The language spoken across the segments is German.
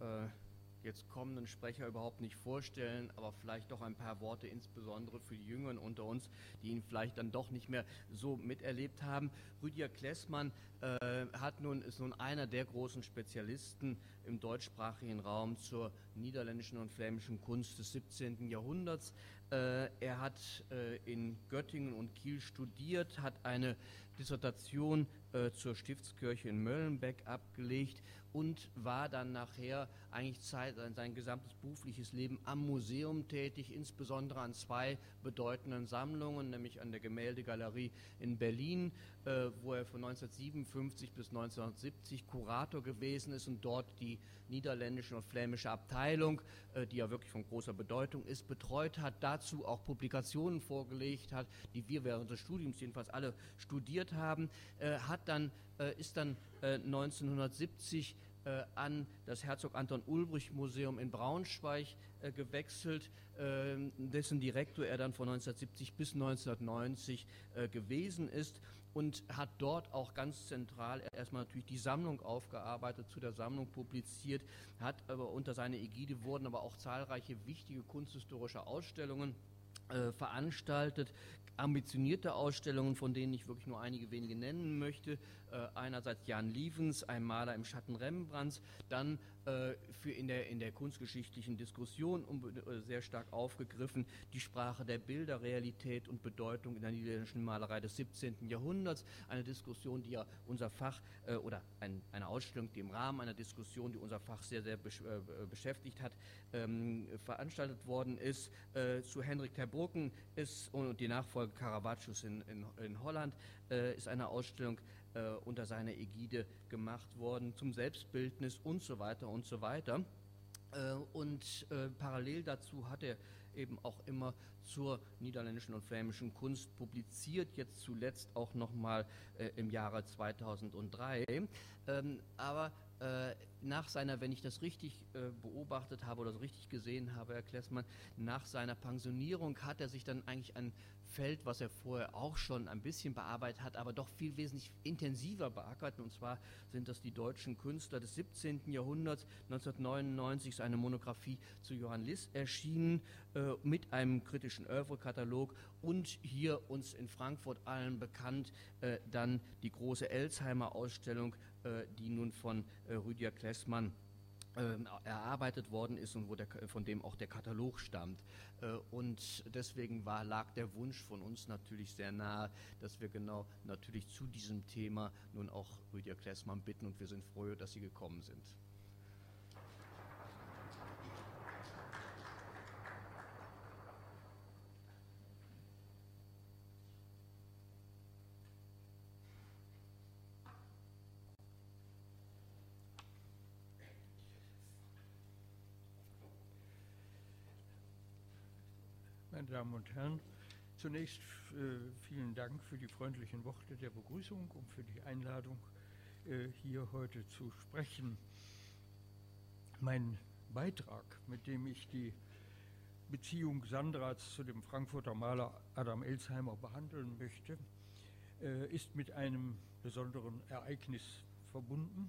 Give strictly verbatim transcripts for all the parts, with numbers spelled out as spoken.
äh, jetzt kommenden Sprecher überhaupt nicht vorstellen, aber vielleicht doch ein paar Worte insbesondere für die Jüngeren unter uns, die ihn vielleicht dann doch nicht mehr so miterlebt haben. Rüdiger Klessmann äh, hat nun, ist nun einer der großen Spezialisten im deutschsprachigen Raum zur niederländischen und flämischen Kunst des siebzehnten Jahrhunderts. Äh, er hat äh, in Göttingen und Kiel studiert, hat eine Dissertation äh, zur Stiftskirche in Möllenbeck abgelegt und war dann nachher eigentlich Zeit, sein gesamtes berufliches Leben am Museum tätig, insbesondere an zwei bedeutenden Sammlungen, nämlich an der Gemäldegalerie in Berlin, äh, wo er von neunzehnhundertsiebenundfünfzig bis neunzehnhundertsiebzig Kurator gewesen ist und dort die niederländische und flämische Abteilung, äh, die ja wirklich von großer Bedeutung ist, betreut hat, dazu auch Publikationen vorgelegt hat, die wir während des Studiums jedenfalls alle studiert haben, äh, hat dann, äh, ist dann äh, neunzehnhundertsiebzig äh, an das Herzog Anton Ulbricht Museum in Braunschweig äh, gewechselt, äh, dessen Direktor er dann von neunzehnhundertsiebzig bis neunzehnhundertneunzig äh, gewesen ist und hat dort auch ganz zentral erstmal natürlich die Sammlung aufgearbeitet, zu der Sammlung publiziert, hat aber unter seiner Ägide wurden aber auch zahlreiche wichtige kunsthistorische Ausstellungen äh, veranstaltet, ambitionierte Ausstellungen, von denen ich wirklich nur einige wenige nennen möchte. Äh, einerseits Jan Lievens, ein Maler im Schatten Rembrandts, dann äh, für in der, in der kunstgeschichtlichen Diskussion um, äh, sehr stark aufgegriffen die Sprache der Bilder, Realität und Bedeutung in der niederländischen Malerei des siebzehnten Jahrhunderts. Eine Diskussion, die ja unser Fach, äh, oder ein, eine Ausstellung, die im Rahmen einer Diskussion, die unser Fach sehr, sehr besch äh, beschäftigt hat, ähm, veranstaltet worden ist. Äh, zu Hendrik ter Brucken ist und die Nachfolge Caravaggios in, in, in Holland äh, ist eine Ausstellung äh, unter seiner Ägide gemacht worden zum Selbstbildnis und so weiter und so weiter. Äh, und äh, parallel dazu hat er eben auch immer zur niederländischen und flämischen Kunst publiziert, jetzt zuletzt auch nochmal äh, im Jahre zweitausenddrei. Ähm, aber äh, nach seiner, wenn ich das richtig äh, beobachtet habe oder so richtig gesehen habe, Herr Klessmann, nach seiner Pensionierung hat er sich dann eigentlich ein Feld, was er vorher auch schon ein bisschen bearbeitet hat, aber doch viel wesentlich intensiver beackert, und zwar sind das die deutschen Künstler des siebzehnten Jahrhunderts. neunzehnhundertneunundneunzig ist eine Monographie zu Johann Liss erschienen, äh, mit einem kritischen Œuvre-Katalog und hier uns in Frankfurt allen bekannt, äh, dann die große Elsheimer Ausstellung, äh, die nun von äh, Rüdiger Klessmann äh, erarbeitet worden ist und wo der, von dem auch der Katalog stammt. Äh, und deswegen war, lag der Wunsch von uns natürlich sehr nahe, dass wir genau natürlich zu diesem Thema nun auch Rüdiger Klessmann bitten, und wir sind froh, dass Sie gekommen sind. Meine Damen und Herren, zunächst äh, vielen Dank für die freundlichen Worte der Begrüßung und für die Einladung, äh, hier heute zu sprechen. Mein Beitrag, mit dem ich die Beziehung Sandrads zu dem Frankfurter Maler Adam Elsheimer behandeln möchte, äh, ist mit einem besonderen Ereignis verbunden.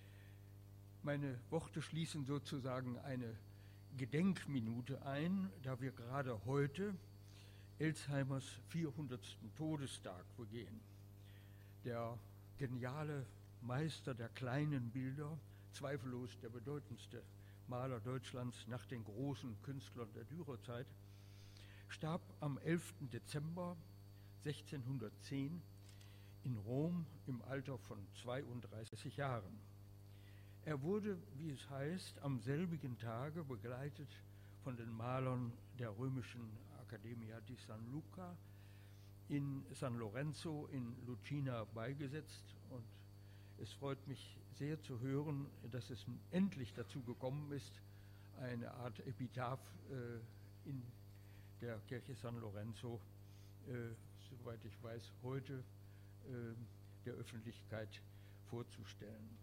Meine Worte schließen sozusagen eine Gedenkminute ein, da wir gerade heute Elsheimers vierhundertsten Todestag begehen. Der geniale Meister der kleinen Bilder, zweifellos der bedeutendste Maler Deutschlands nach den großen Künstlern der Dürerzeit, starb am elften Dezember sechzehnhundertzehn in Rom im Alter von zweiunddreißig Jahren. Er wurde, wie es heißt, am selbigen Tage begleitet von den Malern der römischen Accademia di San Luca in San Lorenzo in Lucina beigesetzt. Und es freut mich sehr zu hören, dass es endlich dazu gekommen ist, eine Art Epitaph äh, in der Kirche San Lorenzo, äh, soweit ich weiß, heute äh, der Öffentlichkeit vorzustellen.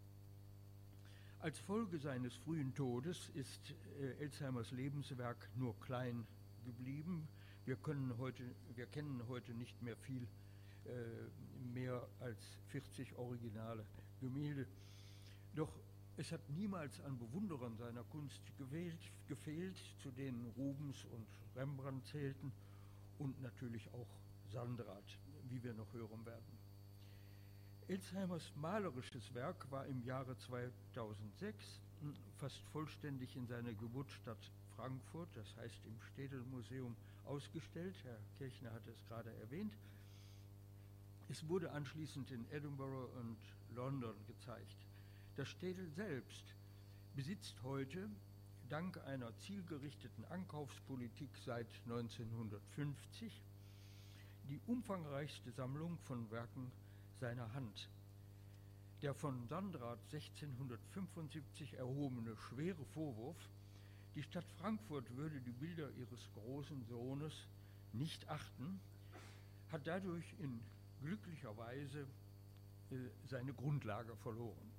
Als Folge seines frühen Todes ist äh, Elsheimers Lebenswerk nur klein geblieben. Wir, können heute, wir kennen heute nicht mehr viel äh, mehr als vierzig originale Gemälde. Doch es hat niemals an Bewunderern seiner Kunst gewählt, gefehlt, zu denen Rubens und Rembrandt zählten und natürlich auch Sandrart, wie wir noch hören werden. Elsheimers malerisches Werk war im Jahre zweitausendsechs fast vollständig in seiner Geburtsstadt Frankfurt, das heißt im Städelmuseum, ausgestellt. Herr Kirchner hatte es gerade erwähnt. Es wurde anschließend in Edinburgh und London gezeigt. Das Städel selbst besitzt heute, dank einer zielgerichteten Ankaufspolitik seit neunzehnhundertfünfzig, die umfangreichste Sammlung von Werken seiner Hand. Der von Sandrart sechzehnhundertfünfundsiebzig erhobene schwere Vorwurf, die Stadt Frankfurt würde die Bilder ihres großen Sohnes nicht achten, hat dadurch in glücklicher Weise äh, seine Grundlage verloren.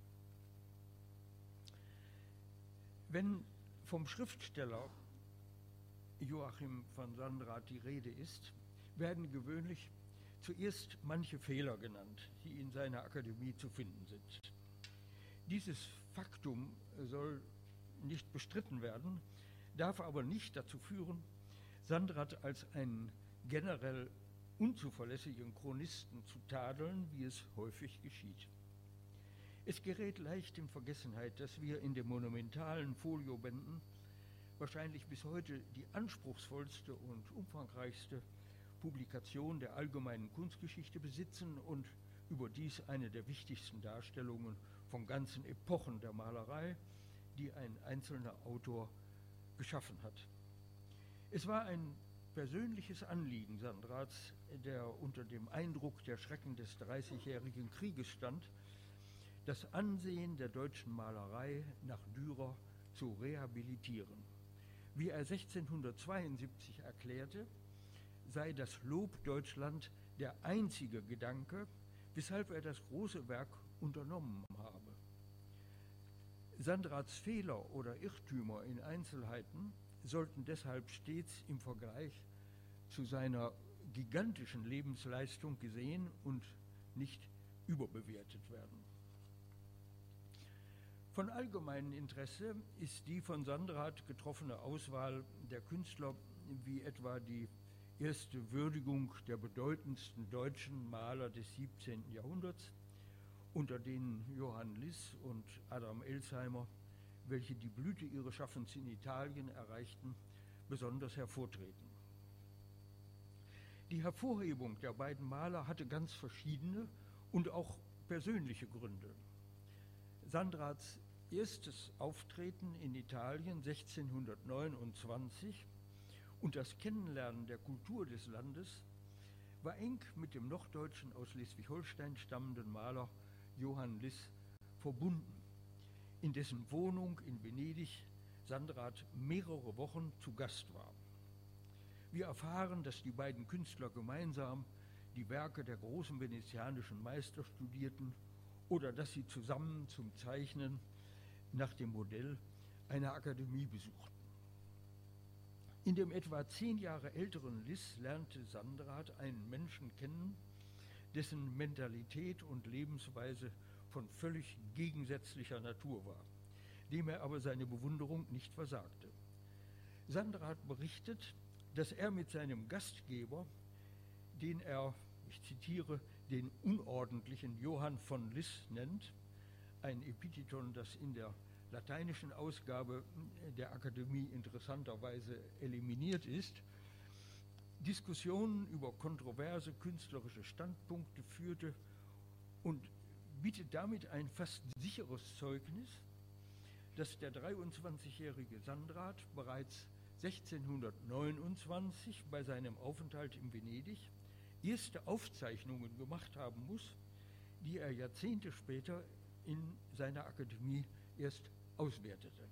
Wenn vom Schriftsteller Joachim von Sandrart die Rede ist, werden gewöhnlich zuerst manche Fehler genannt, die in seiner Akademie zu finden sind. Dieses Faktum soll nicht bestritten werden, darf aber nicht dazu führen, Sandrart als einen generell unzuverlässigen Chronisten zu tadeln, wie es häufig geschieht. Es gerät leicht in Vergessenheit, dass wir in den monumentalen Foliobänden wahrscheinlich bis heute die anspruchsvollste und umfangreichste Publikation der allgemeinen Kunstgeschichte besitzen und überdies eine der wichtigsten Darstellungen von ganzen Epochen der Malerei, die ein einzelner Autor geschaffen hat. Es war ein persönliches Anliegen Sandrarts, der unter dem Eindruck der Schrecken des Dreißigjährigen Krieges stand, das Ansehen der deutschen Malerei nach Dürer zu rehabilitieren. Wie er sechzehnhundertzweiundsiebzig erklärte, sei das Lob Deutschland der einzige Gedanke, weshalb er das große Werk unternommen habe. Sandrarts Fehler oder Irrtümer in Einzelheiten sollten deshalb stets im Vergleich zu seiner gigantischen Lebensleistung gesehen und nicht überbewertet werden. Von allgemeinem Interesse ist die von Sandrart getroffene Auswahl der Künstler, wie etwa die erste Würdigung der bedeutendsten deutschen Maler des siebzehnten Jahrhunderts, unter denen Johann Liss und Adam Elsheimer, welche die Blüte ihres Schaffens in Italien erreichten, besonders hervortreten. Die Hervorhebung der beiden Maler hatte ganz verschiedene und auch persönliche Gründe. Sandrarts erstes Auftreten in Italien sechzehnhundertneunundzwanzig und das Kennenlernen der Kultur des Landes war eng mit dem Norddeutschen aus Schleswig-Holstein stammenden Maler Johann Liss verbunden, in dessen Wohnung in Venedig Sandrart mehrere Wochen zu Gast war. Wir erfahren, dass die beiden Künstler gemeinsam die Werke der großen venezianischen Meister studierten oder dass sie zusammen zum Zeichnen nach dem Modell einer Akademie besuchten. In dem etwa zehn Jahre älteren Liss lernte Sandrart einen Menschen kennen, dessen Mentalität und Lebensweise von völlig gegensätzlicher Natur war, dem er aber seine Bewunderung nicht versagte. Sandrart berichtet, dass er mit seinem Gastgeber, den er, ich zitiere, den unordentlichen Johann von Liss nennt, ein Epitheton, das in der lateinischen Ausgabe der Akademie interessanterweise eliminiert ist, Diskussionen über kontroverse künstlerische Standpunkte führte und bietet damit ein fast sicheres Zeugnis, dass der dreiundzwanzigjährige Sandrart bereits sechzehnhundertneunundzwanzig bei seinem Aufenthalt in Venedig erste Aufzeichnungen gemacht haben muss, die er Jahrzehnte später in seiner Akademie erst auswertete.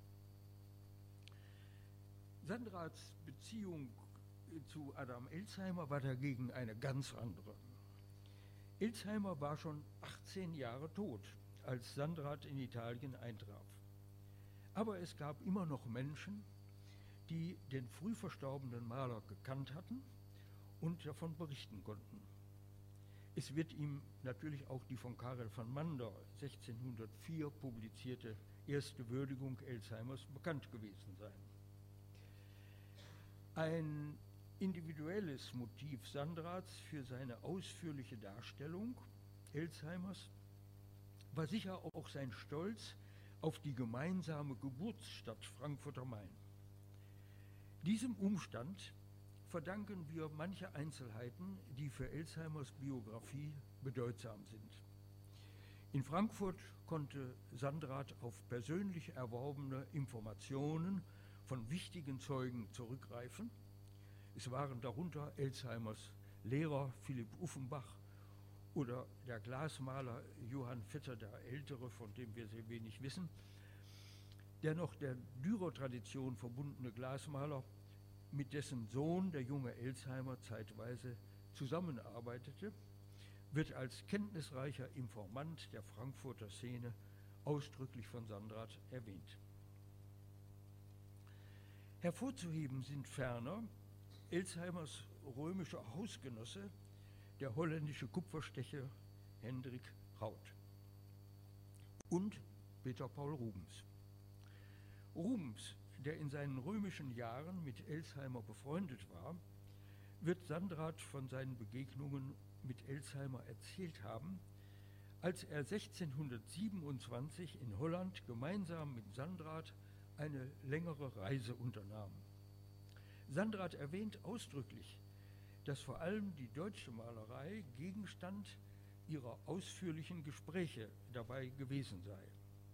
Sandrarts Beziehung zu Adam Elsheimer war dagegen eine ganz andere. Elsheimer war schon achtzehn Jahre tot, als Sandrart in Italien eintraf. Aber es gab immer noch Menschen, die den früh verstorbenen Maler gekannt hatten und davon berichten konnten. Es wird ihm natürlich auch die von Karel van Mander sechzehnhundertvier publizierte erste Würdigung Elsheimer's bekannt gewesen sein. Ein individuelles Motiv Sandrats für seine ausführliche Darstellung Elsheimer's war sicher auch sein Stolz auf die gemeinsame Geburtsstadt Frankfurt am Main. Diesem Umstand verdanken wir manche Einzelheiten, die für Elsheimer's Biografie bedeutsam sind. In Frankfurt konnte Sandrath auf persönlich erworbene Informationen von wichtigen Zeugen zurückgreifen. Es waren darunter Elsheimer's Lehrer Philipp Uffenbach oder der Glasmaler Johann Vetter der Ältere, von dem wir sehr wenig wissen, der noch der Dürer-Tradition verbundene Glasmaler, mit dessen Sohn der junge Elsheimer zeitweise zusammenarbeitete, wird als kenntnisreicher Informant der Frankfurter Szene ausdrücklich von Sandrath erwähnt. Hervorzuheben sind ferner Elsheimer's römischer Hausgenosse, der holländische Kupferstecher Hendrik Raudt und Peter Paul Rubens. Rubens, der in seinen römischen Jahren mit Elsheimer befreundet war, wird Sandrath von seinen Begegnungen mit Elsheimer erzählt haben, als er sechzehnhundertsiebenundzwanzig in Holland gemeinsam mit Sandrath eine längere Reise unternahm. Sandrath erwähnt ausdrücklich, dass vor allem die deutsche Malerei Gegenstand ihrer ausführlichen Gespräche dabei gewesen sei.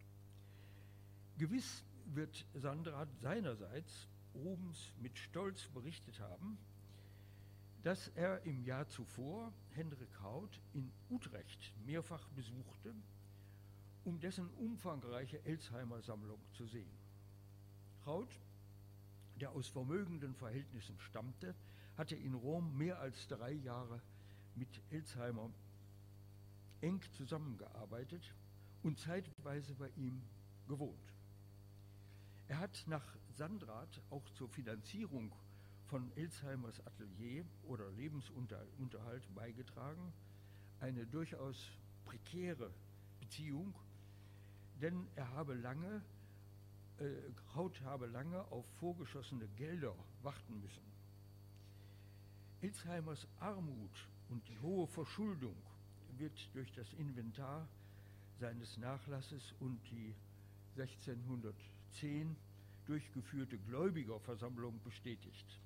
Gewiss wird Sandrath seinerseits Rubens mit Stolz berichtet haben, dass er im Jahr zuvor Hendrik Raudt in Utrecht mehrfach besuchte, um dessen umfangreiche Elsheimer Sammlung zu sehen. Raudt, der aus vermögenden Verhältnissen stammte, hatte in Rom mehr als drei Jahre mit Elsheimer eng zusammengearbeitet und zeitweise bei ihm gewohnt. Er hat nach Sandrath auch zur Finanzierung von Elsheimers Atelier oder Lebensunterhalt beigetragen, eine durchaus prekäre Beziehung, denn er habe lange, äh, Raudt habe lange auf vorgeschossene Gelder warten müssen. Elsheimers Armut und die hohe Verschuldung wird durch das Inventar seines Nachlasses und die sechzehnhundertzehn durchgeführte Gläubigerversammlung bestätigt.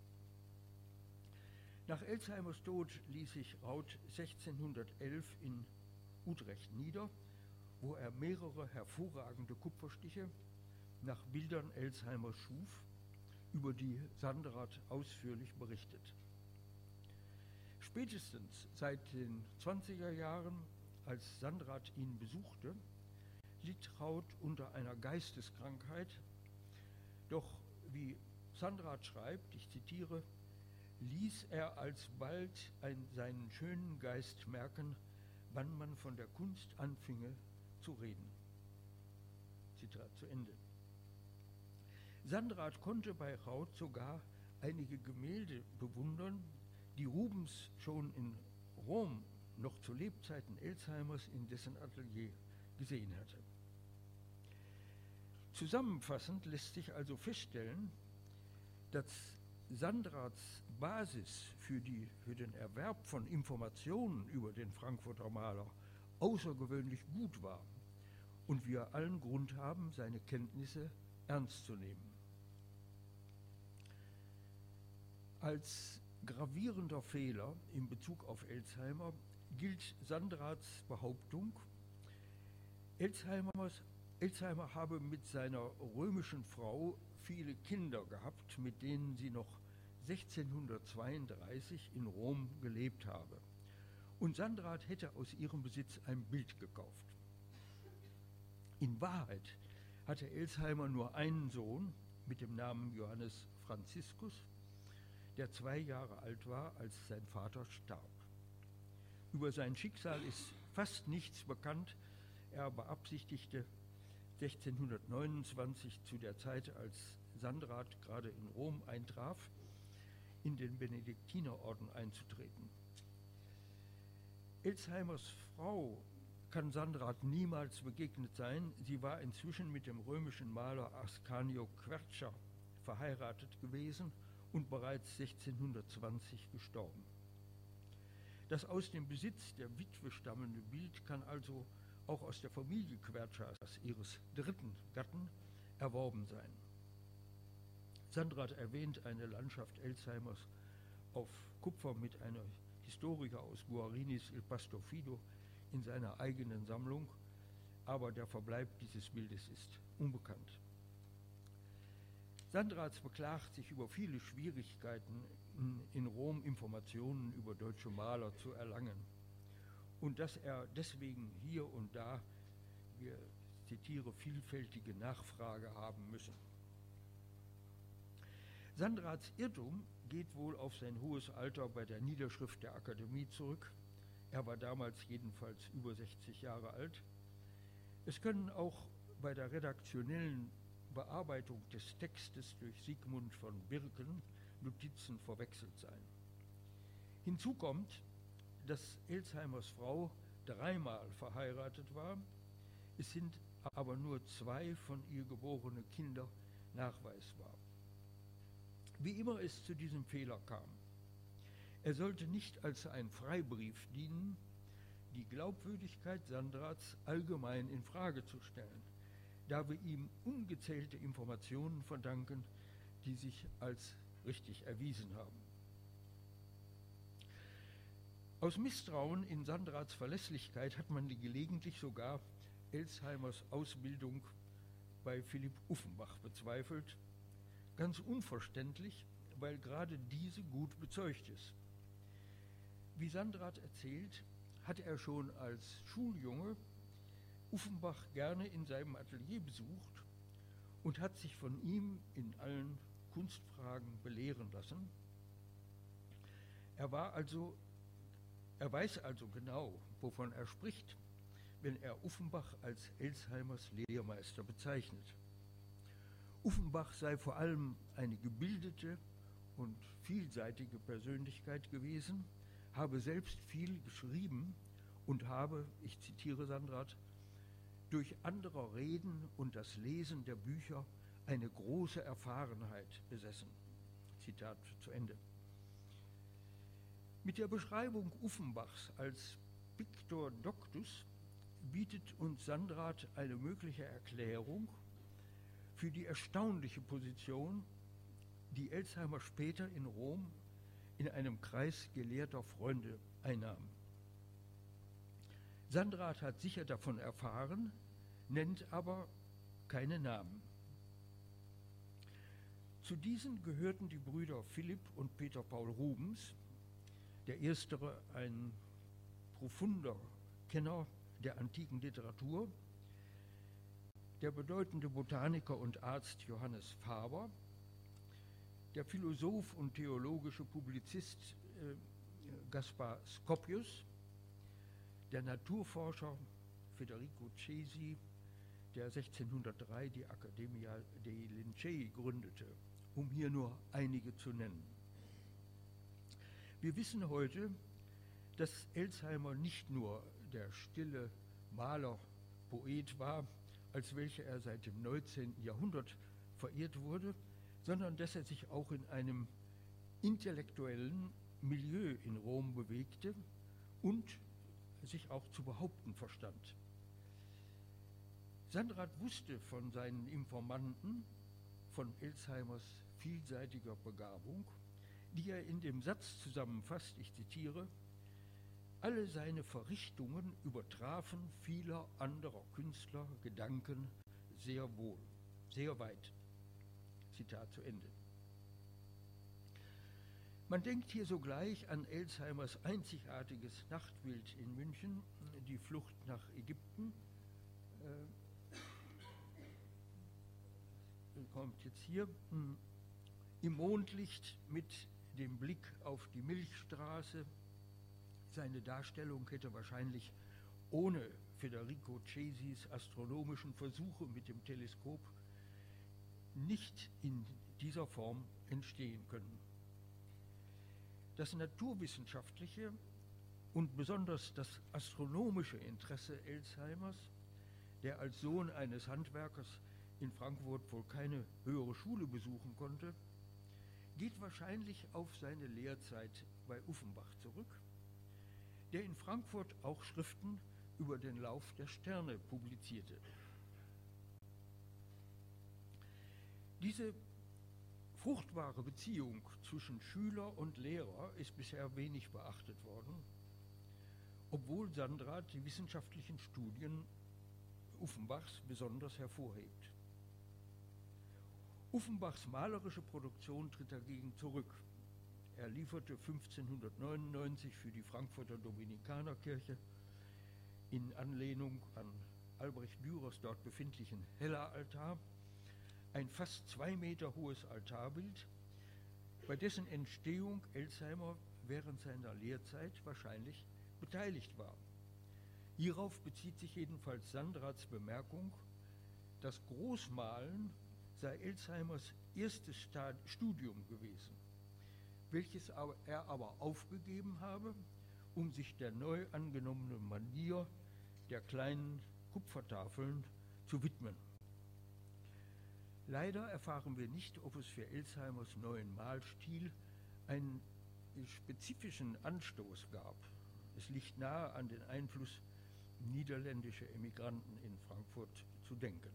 Nach Elsheimers Tod ließ sich Raudt sechzehnhundertelf in Utrecht nieder, wo er mehrere hervorragende Kupferstiche nach Bildern Elsheimers schuf, über die Sandrath ausführlich berichtet. Spätestens seit den zwanziger Jahren, als Sandrath ihn besuchte, litt Raudt unter einer Geisteskrankheit, doch wie Sandrath schreibt, ich zitiere, ließ er alsbald ein, seinen schönen Geist merken, wann man von der Kunst anfinge zu reden. Zitat zu Ende. Sandrath konnte bei Raudt sogar einige Gemälde bewundern, die Rubens schon in Rom noch zu Lebzeiten Elsheimers in dessen Atelier gesehen hatte. Zusammenfassend lässt sich also feststellen, dass Sandraths Basis für, die, für den Erwerb von Informationen über den Frankfurter Maler außergewöhnlich gut war und wir allen Grund haben, seine Kenntnisse ernst zu nehmen. Als gravierender Fehler in Bezug auf Elsheimer gilt Sandraths Behauptung, Elsheimer's, Elsheimer habe mit seiner römischen Frau viele Kinder gehabt, mit denen sie noch sechzehnhundertzweiunddreißig in Rom gelebt habe. Und Sandrath hätte aus ihrem Besitz ein Bild gekauft. In Wahrheit hatte Elsheimer nur einen Sohn mit dem Namen Johannes Franziskus, der zwei Jahre alt war, als sein Vater starb. Über sein Schicksal ist fast nichts bekannt. Er beabsichtigte sechzehnhundertneunundzwanzig, zu der Zeit, als Sandrath gerade in Rom eintraf, in den Benediktinerorden einzutreten. Elsheimer's Frau kann Sandrart niemals begegnet sein. Sie war inzwischen mit dem römischen Maler Ascanio Quercia verheiratet gewesen und bereits sechzehnhundertzwanzig gestorben. Das aus dem Besitz der Witwe stammende Bild kann also auch aus der Familie Quercias, ihres dritten Gatten, erworben sein. Sandrart erwähnt eine Landschaft Elsheimers auf Kupfer mit einer Historie aus Guarinis Il Pastor Fido in seiner eigenen Sammlung, aber der Verbleib dieses Bildes ist unbekannt. Sandrart beklagt sich über viele Schwierigkeiten, in, in Rom Informationen über deutsche Maler zu erlangen und dass er deswegen hier und da, ich zitiere, vielfältige Nachfrage haben müsse. Sandrarts Irrtum geht wohl auf sein hohes Alter bei der Niederschrift der Akademie zurück. Er war damals jedenfalls über sechzig Jahre alt. Es können auch bei der redaktionellen Bearbeitung des Textes durch Sigmund von Birken Notizen verwechselt sein. Hinzu kommt, dass Elsheimers Frau dreimal verheiratet war. Es sind aber nur zwei von ihr geborene Kinder nachweisbar. Wie immer es zu diesem Fehler kam. Er sollte nicht als ein Freibrief dienen, die Glaubwürdigkeit Sandrarts allgemein in Frage zu stellen, da wir ihm ungezählte Informationen verdanken, die sich als richtig erwiesen haben. Aus Misstrauen in Sandrarts Verlässlichkeit hat man gelegentlich sogar Elsheimers Ausbildung bei Philipp Uffenbach bezweifelt, ganz unverständlich, weil gerade diese gut bezeugt ist. Wie Sandrart erzählt, hat er schon als Schuljunge Uffenbach gerne in seinem Atelier besucht und hat sich von ihm in allen Kunstfragen belehren lassen. Er war also, er weiß also genau, wovon er spricht, wenn er Uffenbach als Elsheimers Lehrmeister bezeichnet. Uffenbach sei vor allem eine gebildete und vielseitige Persönlichkeit gewesen, habe selbst viel geschrieben und habe, ich zitiere Sandrart, durch anderer Reden und das Lesen der Bücher eine große Erfahrenheit besessen. Zitat zu Ende. Mit der Beschreibung Uffenbachs als Pictor Doctus bietet uns Sandrart eine mögliche Erklärung für die erstaunliche Position, die Elsheimer später in Rom in einem Kreis gelehrter Freunde einnahm. Sandrart hat sicher davon erfahren, nennt aber keine Namen. Zu diesen gehörten die Brüder Philipp und Peter Paul Rubens, der erstere ein profunder Kenner der antiken Literatur, der bedeutende Botaniker und Arzt Johannes Faber, der Philosoph und theologische Publizist äh, Gaspar Scopius, der Naturforscher Federico Cesi, der sechzehnhundertdrei die Accademia dei Lincei gründete, um hier nur einige zu nennen. Wir wissen heute, dass Elsheimer nicht nur der stille Maler, Poet war, als welcher er seit dem neunzehnten Jahrhundert verehrt wurde, sondern dass er sich auch in einem intellektuellen Milieu in Rom bewegte und sich auch zu behaupten verstand. Sandrart wusste von seinen Informanten, von Elsheimers vielseitiger Begabung, die er in dem Satz zusammenfasst, ich zitiere, alle seine Verrichtungen übertrafen vieler anderer Künstler Gedanken sehr wohl, sehr weit. Zitat zu Ende. Man denkt hier sogleich an Elsheimers einzigartiges Nachtbild in München, die Flucht nach Ägypten. Äh, kommt jetzt hier im Mondlicht mit dem Blick auf die Milchstraße. Seine Darstellung hätte wahrscheinlich ohne Federico Cesis astronomischen Versuche mit dem Teleskop nicht in dieser Form entstehen können. Das Naturwissenschaftliche und besonders das astronomische Interesse Elsheimers, der als Sohn eines Handwerkers in Frankfurt wohl keine höhere Schule besuchen konnte, geht wahrscheinlich auf seine Lehrzeit bei Uffenbach zurück, der in Frankfurt auch Schriften über den Lauf der Sterne publizierte. Diese fruchtbare Beziehung zwischen Schüler und Lehrer ist bisher wenig beachtet worden, obwohl Sandrart die wissenschaftlichen Studien Uffenbachs besonders hervorhebt. Uffenbachs malerische Produktion tritt dagegen zurück. Er lieferte fünfzehnhundertneunundneunzig für die Frankfurter Dominikanerkirche in Anlehnung an Albrecht Dürers dort befindlichen Helleraltar ein fast zwei Meter hohes Altarbild, bei dessen Entstehung Elsheimer während seiner Lehrzeit wahrscheinlich beteiligt war. Hierauf bezieht sich jedenfalls Sandrats Bemerkung, das Großmalen sei Elsheimers erstes Studium gewesen, welches er aber aufgegeben habe, um sich der neu angenommenen Manier der kleinen Kupfertafeln zu widmen. Leider erfahren wir nicht, ob es für Elsheimers neuen Malstil einen spezifischen Anstoß gab. Es liegt nahe, an den Einfluss niederländischer Emigranten in Frankfurt zu denken.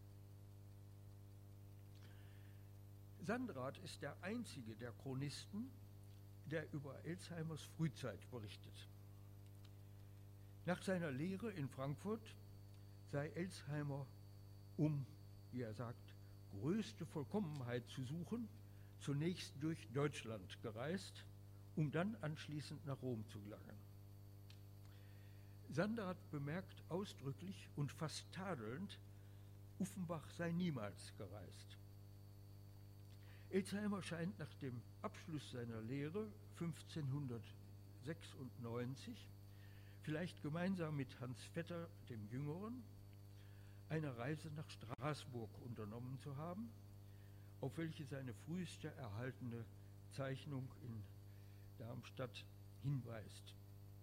Sandrart ist der einzige der Chronisten, der über Elsheimers Frühzeit berichtet. Nach seiner Lehre in Frankfurt sei Elsheimer, um, wie er sagt, größte Vollkommenheit zu suchen, zunächst durch Deutschland gereist, um dann anschließend nach Rom zu gelangen. Sandrart bemerkt ausdrücklich und fast tadelnd, Uffenbach sei niemals gereist. Elsheimer scheint nach dem Abschluss seiner Lehre fünfzehnhundertsechsundneunzig, vielleicht gemeinsam mit Hans Vetter dem Jüngeren, eine Reise nach Straßburg unternommen zu haben, auf welche seine früheste erhaltene Zeichnung in Darmstadt hinweist.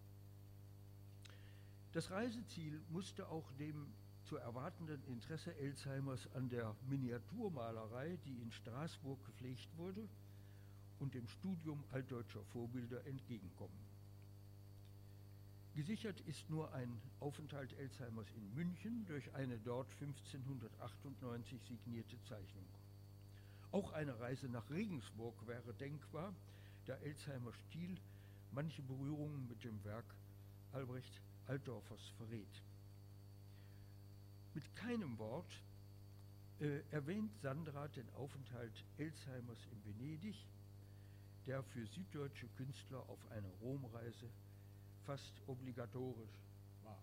Das Reiseziel musste auch dem zu erwartenden Interesse Elsheimers an der Miniaturmalerei, die in Straßburg gepflegt wurde, und dem Studium altdeutscher Vorbilder entgegenkommen. Gesichert ist nur ein Aufenthalt Elsheimers in München durch eine dort fünfzehnhundertachtundneunzig signierte Zeichnung. Auch eine Reise nach Regensburg wäre denkbar, da Elsheimers Stil manche Berührungen mit dem Werk Albrecht Altdorfers verrät. Mit keinem Wort äh, erwähnt Sandrart den Aufenthalt Elsheimers in Venedig, der für süddeutsche Künstler auf einer Romreise fast obligatorisch war.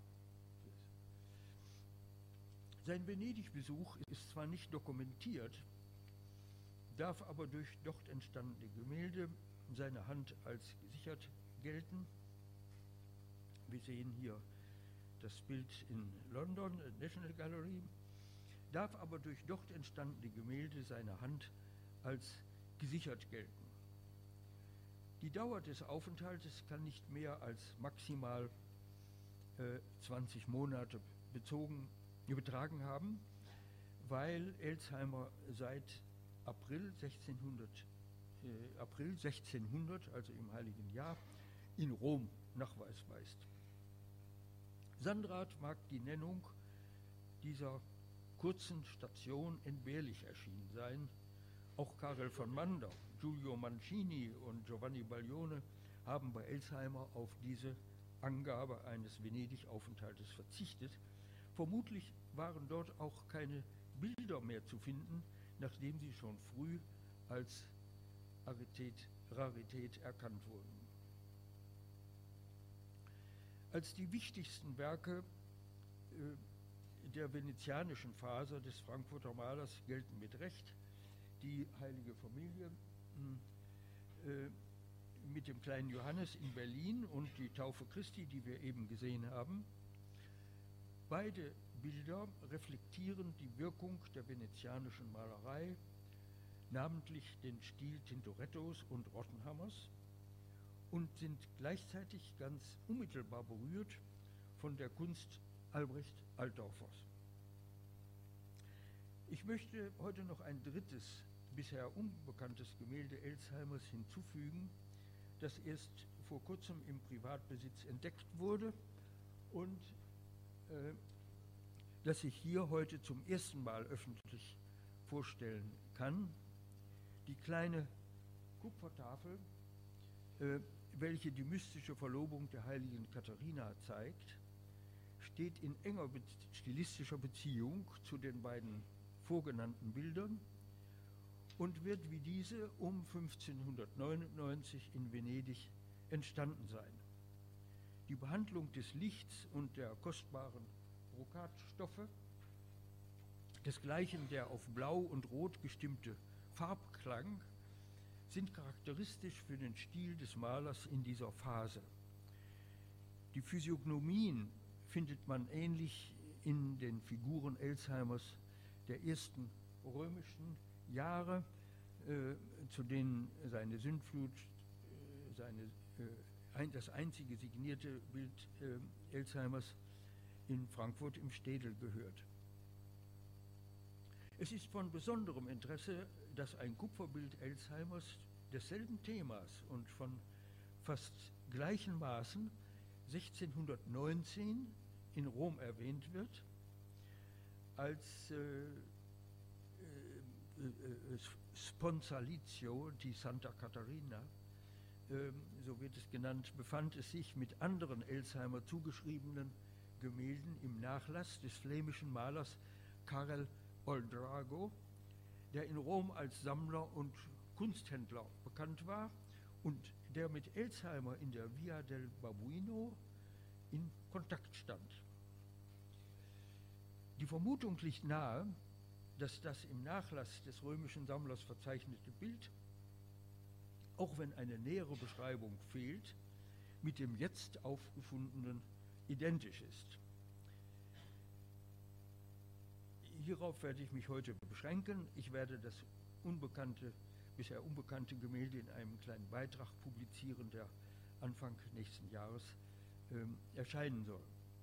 Sein Venedig-Besuch ist zwar nicht dokumentiert, darf aber durch dort entstandene Gemälde seine Hand als gesichert gelten. Wir sehen hier das Bild in London, National Gallery, darf aber durch dort entstandene Gemälde seine Hand als gesichert gelten. Die Dauer des Aufenthaltes kann nicht mehr als maximal äh, zwanzig Monate bezogen, betragen haben, weil Elsheimer seit April sechzehnhundert, äh, April sechzehnhundert, also im Heiligen Jahr, in Rom Nachweis weist. Sandrart mag die Nennung dieser kurzen Station entbehrlich erschienen sein. Auch Karel von Mander, Giulio Mancini und Giovanni Baglione haben bei Elsheimer auf diese Angabe eines Venedig-Aufenthaltes verzichtet. Vermutlich waren dort auch keine Bilder mehr zu finden, nachdem sie schon früh als Rarität, Rarität erkannt wurden. Als die wichtigsten Werke äh, der venezianischen Phase des Frankfurter Malers gelten mit Recht die Heilige Familie äh, mit dem kleinen Johannes in Berlin und die Taufe Christi, die wir eben gesehen haben. Beide Bilder reflektieren die Wirkung der venezianischen Malerei, namentlich den Stil Tintorettos und Rottenhammers, und sind gleichzeitig ganz unmittelbar berührt von der Kunst Albrecht Altdorfers. Ich möchte heute noch ein drittes, bisher unbekanntes Gemälde Elsheimers hinzufügen, das erst vor kurzem im Privatbesitz entdeckt wurde und äh, das ich hier heute zum ersten Mal öffentlich vorstellen kann. Die kleine Kupfertafel, äh, welche die mystische Verlobung der heiligen Katharina zeigt, steht in enger be- stilistischer Beziehung zu den beiden vorgenannten Bildern und wird wie diese um fünfzehnhundertneunundneunzig in Venedig entstanden sein. Die Behandlung des Lichts und der kostbaren Brokatstoffe, desgleichen der auf Blau und Rot gestimmte Farbklang, sind charakteristisch für den Stil des Malers in dieser Phase. Die Physiognomien findet man ähnlich in den Figuren Elsheimers der ersten römischen Jahre, äh, zu denen seine Sündflut, äh, seine, äh, ein, das einzige signierte Bild äh, Elsheimers in Frankfurt im Städel gehört. Es ist von besonderem Interesse, dass ein Kupferbild Elsheimers desselben Themas und von fast gleichen Maßen sechzehnhundertneunzehn in Rom erwähnt wird, als äh, äh, äh, Sponsalizio di Santa Caterina, äh, so wird es genannt, befand es sich mit anderen Elsheimer zugeschriebenen Gemälden im Nachlass des flämischen Malers Karel Oldrago, der in Rom als Sammler und Kunsthändler bekannt war und der mit Elsheimer in der Via del Babuino in Kontakt stand. Die Vermutung liegt nahe, dass das im Nachlass des römischen Sammlers verzeichnete Bild, auch wenn eine nähere Beschreibung fehlt, mit dem jetzt aufgefundenen identisch ist. Hierauf werde ich mich heute beschränken. Ich werde das unbekannte, bisher unbekannte Gemälde in einem kleinen Beitrag publizieren, der Anfang nächsten Jahres ähm, erscheinen soll.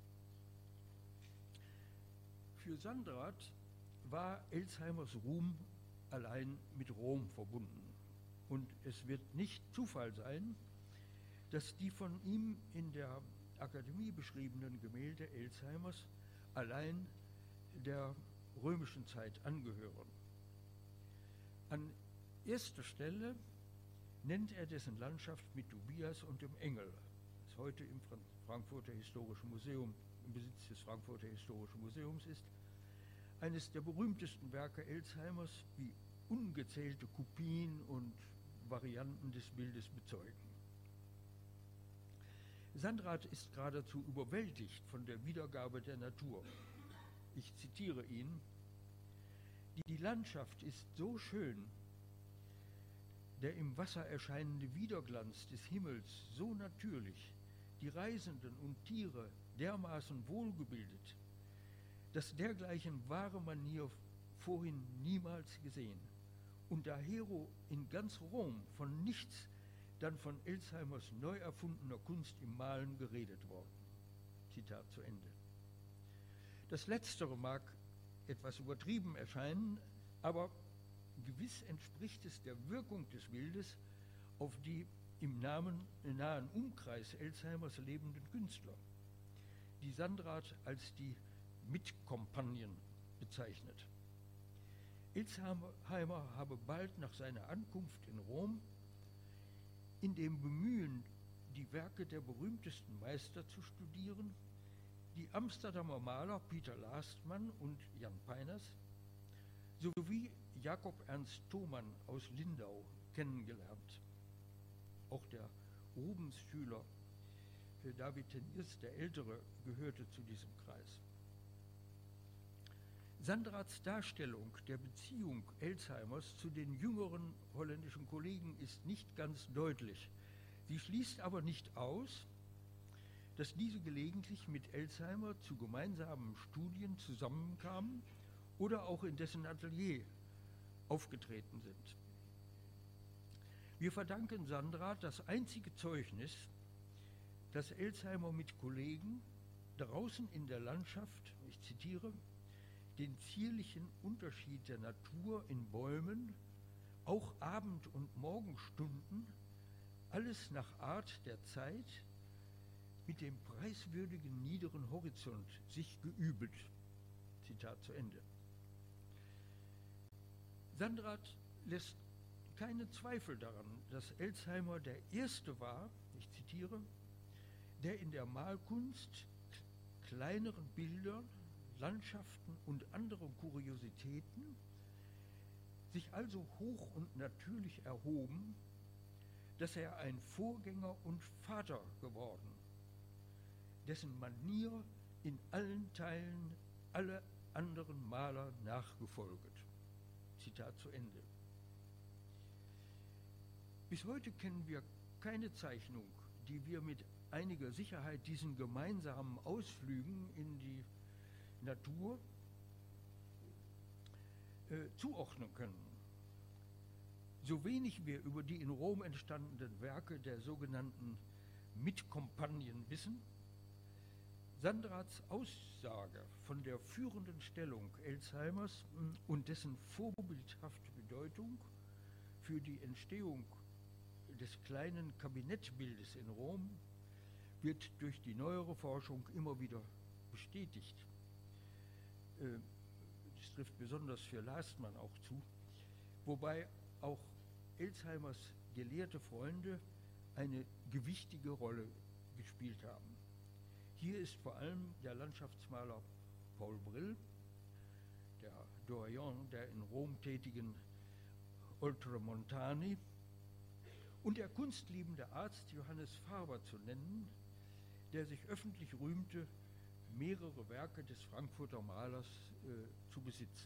Für Sandrart war Elsheimers Ruhm allein mit Rom verbunden. Und es wird nicht Zufall sein, dass die von ihm in der Akademie beschriebenen Gemälde Elsheimers allein der römischen Zeit angehören. An erster Stelle nennt er dessen Landschaft mit Tobias und dem Engel, das heute im Frankfurter Historischen Museum, im Besitz des Frankfurter Historischen Museums ist, eines der berühmtesten Werke Elsheimers, wie ungezählte Kopien und Varianten des Bildes bezeugen. Sandrart ist geradezu überwältigt von der Wiedergabe der Natur. Ich zitiere ihn: Die Landschaft ist so schön, der im Wasser erscheinende Widerglanz des Himmels so natürlich, die Reisenden und Tiere dermaßen wohlgebildet, dass dergleichen wahre Manier vorhin niemals gesehen. Und dahero in ganz Rom von nichts dann von Elsheimers neu erfundener Kunst im Malen geredet worden. Zitat zu Ende. Das Letztere mag etwas übertrieben erscheinen, aber gewiss entspricht es der Wirkung des Bildes auf die im Namen, nahen Umkreis Elsheimers lebenden Künstler, die Sandrart als die Mitkompagnen bezeichnet. Elsheimer habe bald nach seiner Ankunft in Rom in dem Bemühen, die Werke der berühmtesten Meister zu studieren, die Amsterdamer Maler Pieter Lastmann und Jan Peiners sowie Jakob Ernst Thomann aus Lindau kennengelernt. Auch der Rubens-Schüler David Teniers, der Ältere, gehörte zu diesem Kreis. Sandrarts Darstellung der Beziehung Elsheimers zu den jüngeren holländischen Kollegen ist nicht ganz deutlich. Sie schließt aber nicht aus, dass diese gelegentlich mit Elsheimer zu gemeinsamen Studien zusammenkamen oder auch in dessen Atelier aufgetreten sind. Wir verdanken Sandrart das einzige Zeugnis, das Elsheimer mit Kollegen draußen in der Landschaft, ich zitiere, den zierlichen Unterschied der Natur in Bäumen, auch Abend- und Morgenstunden, alles nach Art der Zeit, mit dem preiswürdigen niederen Horizont sich geübet. Zitat zu Ende. Sandrart lässt keinen Zweifel daran, dass Elsheimer der Erste war, ich zitiere, der in der Malkunst kleineren Bildern, Landschaften und anderen Kuriositäten sich also hoch und natürlich erhoben, dass er ein Vorgänger und Vater geworden, dessen Manier in allen Teilen alle anderen Maler nachgefolget. Zitat zu Ende. Bis heute kennen wir keine Zeichnung, die wir mit einiger Sicherheit diesen gemeinsamen Ausflügen in die Natur äh, zuordnen können. So wenig wir über die in Rom entstandenen Werke der sogenannten Mitkompagnen wissen, Sandrarts Aussage von der führenden Stellung Elsheimers und dessen vorbildhafte Bedeutung für die Entstehung des kleinen Kabinettbildes in Rom wird durch die neuere Forschung immer wieder bestätigt. Das trifft besonders für Lastmann auch zu, wobei auch Elsheimers gelehrte Freunde eine gewichtige Rolle gespielt haben. Hier ist vor allem der Landschaftsmaler Paul Brill, der Doyen der in Rom tätigen Oltramontani und der kunstliebende Arzt Johannes Faber zu nennen, der sich öffentlich rühmte, mehrere Werke des Frankfurter Malers äh, zu besitzen.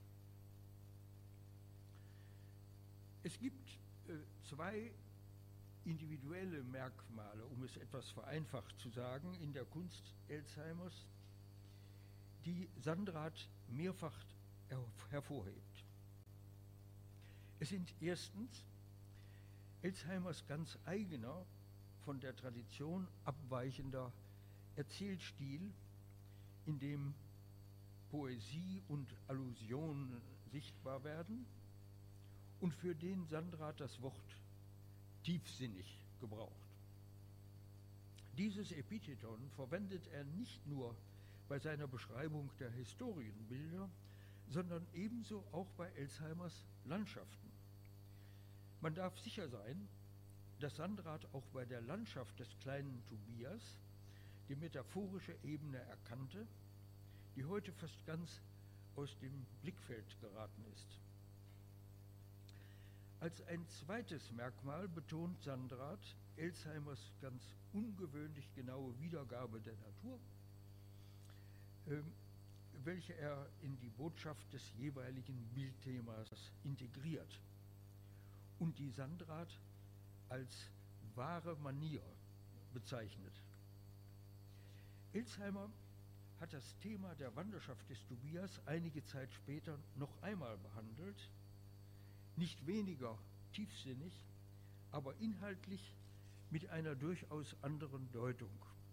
Es gibt äh, zwei individuelle Merkmale, um es etwas vereinfacht zu sagen, in der Kunst Elsheimers, die Sandrart mehrfach her hervorhebt. Es sind erstens Elsheimers ganz eigener, von der Tradition abweichender Erzählstil, in dem Poesie und Allusionen sichtbar werden und für den Sandrart das Wort tiefsinnig gebraucht. Dieses Epitheton verwendet er nicht nur bei seiner Beschreibung der Historienbilder, sondern ebenso auch bei Elsheimers Landschaften. Man darf sicher sein, dass Sandrart auch bei der Landschaft des kleinen Tobias die metaphorische Ebene erkannte, die heute fast ganz aus dem Blickfeld geraten ist. Als ein zweites Merkmal betont Sandrart Elsheimers ganz ungewöhnlich genaue Wiedergabe der Natur, äh, welche er in die Botschaft des jeweiligen Bildthemas integriert und die Sandrart als wahre Manier bezeichnet. Elsheimer hat das Thema der Wanderschaft des Tobias einige Zeit später noch einmal behandelt, nicht weniger tiefsinnig, aber inhaltlich mit einer durchaus anderen Deutung.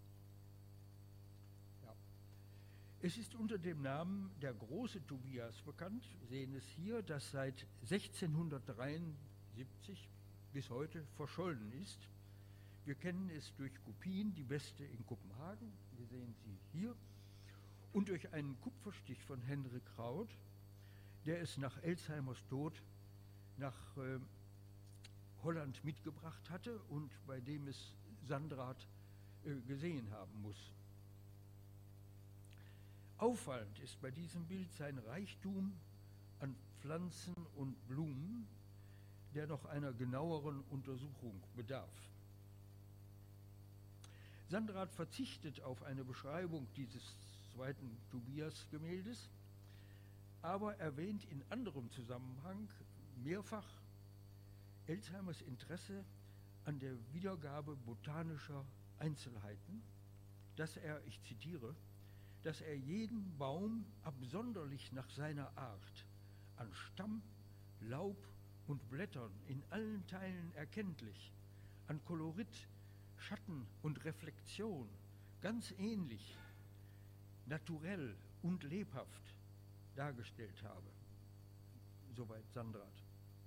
Ja. Es ist unter dem Namen der große Tobias bekannt. Wir sehen es hier, das seit sechzehnhundertdreiundsiebzig bis heute verschollen ist. Wir kennen es durch Kopien, die beste in Kopenhagen, wir sehen sie hier, und durch einen Kupferstich von Henrik Kraut, der es nach Elsheimers Tod nach äh, Holland mitgebracht hatte und bei dem es Sandrart äh, gesehen haben muss. Auffallend ist bei diesem Bild sein Reichtum an Pflanzen und Blumen, der noch einer genaueren Untersuchung bedarf. Sandrart verzichtet auf eine Beschreibung dieses zweiten Tobias-Gemäldes, aber erwähnt in anderem Zusammenhang mehrfach Elsheimers Interesse an der Wiedergabe botanischer Einzelheiten, dass er, ich zitiere, dass er jeden Baum absonderlich nach seiner Art an Stamm, Laub und Blättern in allen Teilen erkenntlich, an Kolorit, Schatten und Reflexion ganz ähnlich, naturell und lebhaft dargestellt habe. Soweit Sandrart.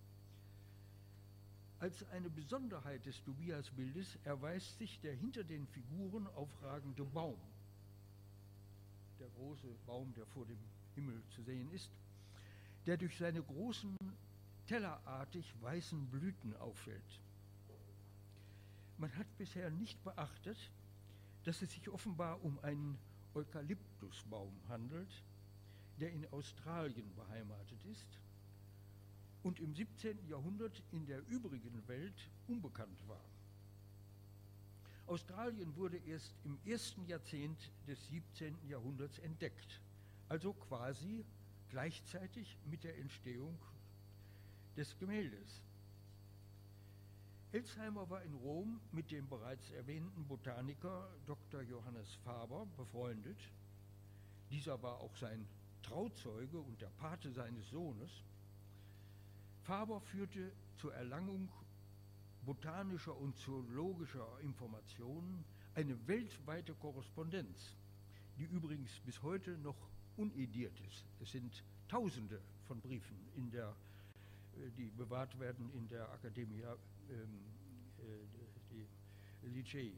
Als eine Besonderheit des Tobias-Bildes erweist sich der hinter den Figuren aufragende Baum, der große Baum, der vor dem Himmel zu sehen ist, der durch seine großen, tellerartig weißen Blüten auffällt. Man hat bisher nicht beachtet, dass es sich offenbar um einen Eukalyptusbaum handelt, der in Australien beheimatet ist und im siebzehnten Jahrhundert in der übrigen Welt unbekannt war. Australien wurde erst im ersten Jahrzehnt des siebzehnten Jahrhunderts entdeckt, also quasi gleichzeitig mit der Entstehung des Gemäldes. Elsheimer war in Rom mit dem bereits erwähnten Botaniker Doktor Johannes Faber befreundet. Dieser war auch sein Trauzeuge und der Pate seines Sohnes. Faber führte zur Erlangung botanischer und zoologischer Informationen eine weltweite Korrespondenz, die übrigens bis heute noch unediert ist. Es sind Tausende von Briefen, in der, die bewahrt werden in der Academia ähm, äh, Liceii.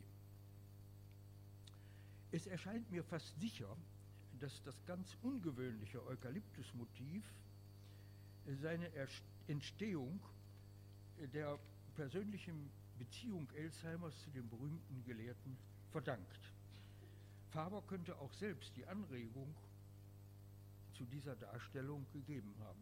Es erscheint mir fast sicher, dass das ganz ungewöhnliche Eukalyptusmotiv seine Entstehung der persönlichen Beziehung Elsheimers zu dem berühmten Gelehrten verdankt. Faber könnte auch selbst die Anregung zu dieser Darstellung gegeben haben.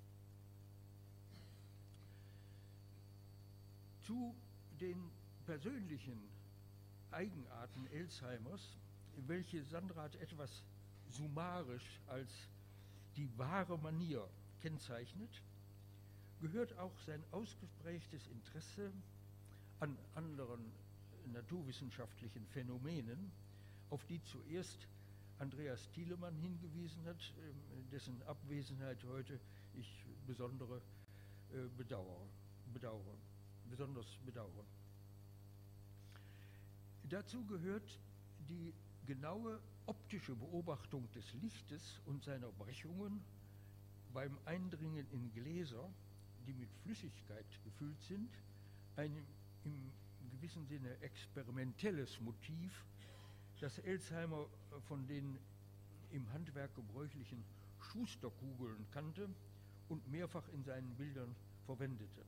Zu den persönlichen Eigenarten Elsheimers, welche Sandrart etwas summarisch als die wahre Manier kennzeichnet, gehört auch sein ausgeprägtes Interesse an anderen naturwissenschaftlichen Phänomenen, auf die zuerst Andreas Thielemann hingewiesen hat, dessen Abwesenheit heute ich besondere äh, bedauere, bedauere, besonders bedauere. Dazu gehört die genaue optische Beobachtung des Lichtes und seiner Brechungen beim Eindringen in Gläser, die mit Flüssigkeit gefüllt sind, ein im gewissen Sinne experimentelles Motiv, das Elsheimer von den im Handwerk gebräuchlichen Schusterkugeln kannte und mehrfach in seinen Bildern verwendete.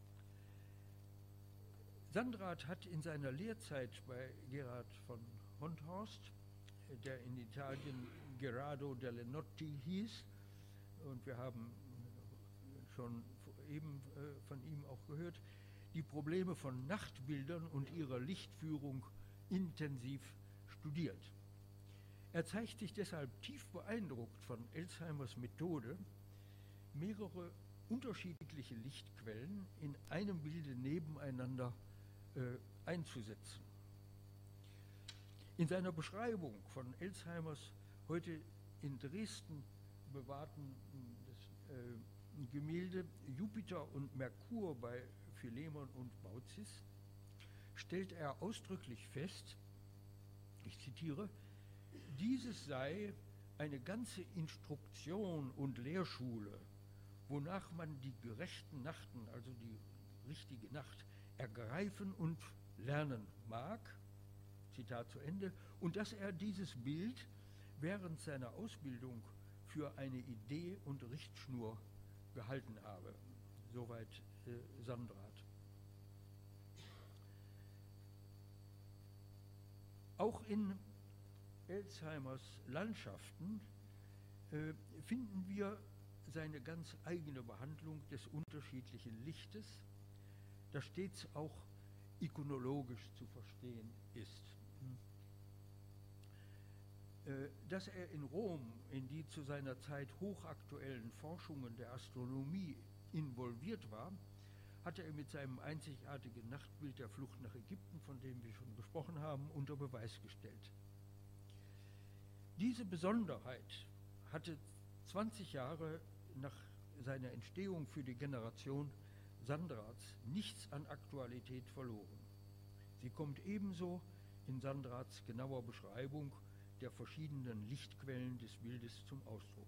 Sandrart hat in seiner Lehrzeit bei Gerhard von Honthorst, der in Italien Gerardo delle Notti hieß, und wir haben schon eben von ihm auch gehört, die Probleme von Nachtbildern und ihrer Lichtführung intensiv studiert. Er zeigt sich deshalb tief beeindruckt von Elsheimers Methode, mehrere unterschiedliche Lichtquellen in einem Bilde nebeneinander äh, einzusetzen. In seiner Beschreibung von Elsheimers heute in Dresden bewahrten das, äh, Gemälde Jupiter und Merkur bei Philemon und Baucis stellt er ausdrücklich fest, ich zitiere, dieses sei eine ganze Instruktion und Lehrschule, wonach man die gerechten Nachten, also die richtige Nacht, ergreifen und lernen mag, Zitat zu Ende, und dass er dieses Bild während seiner Ausbildung für eine Idee und Richtschnur gehalten habe. Soweit äh, Sandrart. Auch in Elsheimers Landschaften äh, finden wir seine ganz eigene Behandlung des unterschiedlichen Lichtes, das stets auch ikonologisch zu verstehen ist. Äh, dass er in Rom in die zu seiner Zeit hochaktuellen Forschungen der Astronomie involviert war, hatte er mit seinem einzigartigen Nachtbild der Flucht nach Ägypten, von dem wir schon gesprochen haben, unter Beweis gestellt. Diese Besonderheit hatte zwanzig Jahre nach seiner Entstehung für die Generation Sandrads nichts an Aktualität verloren. Sie kommt ebenso in Sandrads genauer Beschreibung der verschiedenen Lichtquellen des Bildes zum Ausdruck.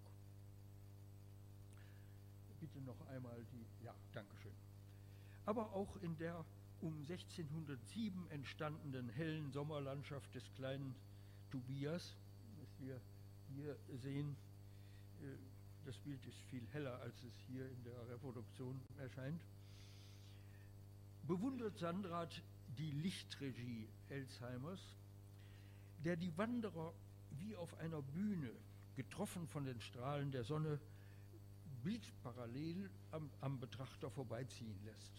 Bitte noch einmal die, ja, Dankeschön. Aber auch in der um sechzehnhundertsieben entstandenen hellen Sommerlandschaft des kleinen Tobias, das wir hier sehen, das Bild ist viel heller, als es hier in der Reproduktion erscheint, bewundert Sandrad die Lichtregie Elsheimers, der die Wanderer wie auf einer Bühne, getroffen von den Strahlen der Sonne, bildparallel am, am Betrachter vorbeiziehen lässt.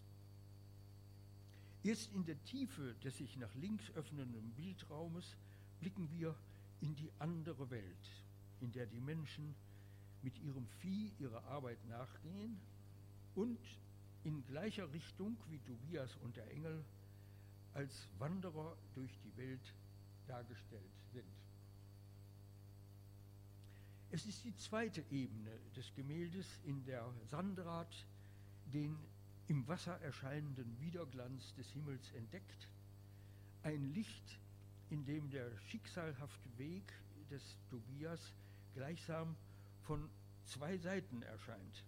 Erst in der Tiefe des sich nach links öffnenden Bildraumes blicken wir in die andere Welt, in der die Menschen mit ihrem Vieh ihrer Arbeit nachgehen und in gleicher Richtung wie Tobias und der Engel als Wanderer durch die Welt dargestellt sind. Es ist die zweite Ebene des Gemäldes, in der Sandrad den im Wasser erscheinenden Widerglanz des Himmels entdeckt, ein Licht, in dem der schicksalhafte Weg des Tobias gleichsam von zwei Seiten erscheint.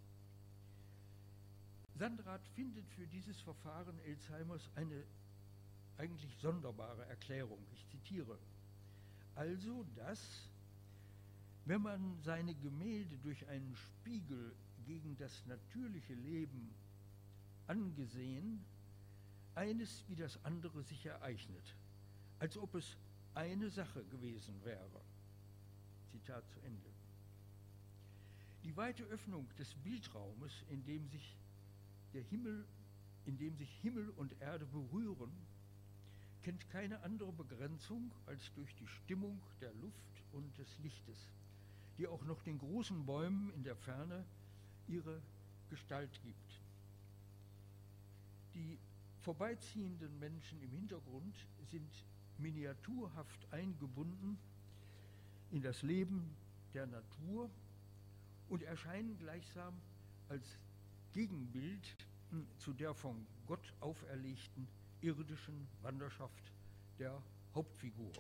Sandrad findet für dieses Verfahren Elsheimers eine eigentlich sonderbare Erklärung. Ich zitiere: Also, dass, wenn man seine Gemälde durch einen Spiegel gegen das natürliche Leben angesehen, eines wie das andere sich ereignet, als ob es eine Sache gewesen wäre. Zitat zu Ende. Die weite Öffnung des Bildraumes, in dem sich der Himmel, in dem sich Himmel und Erde berühren, kennt keine andere Begrenzung als durch die Stimmung der Luft und des Lichtes, die auch noch den großen Bäumen in der Ferne ihre Gestalt gibt. Die vorbeiziehenden Menschen im Hintergrund sind miniaturhaft eingebunden in das Leben der Natur und erscheinen gleichsam als Gegenbild zu der von Gott auferlegten irdischen Wanderschaft der Hauptfiguren.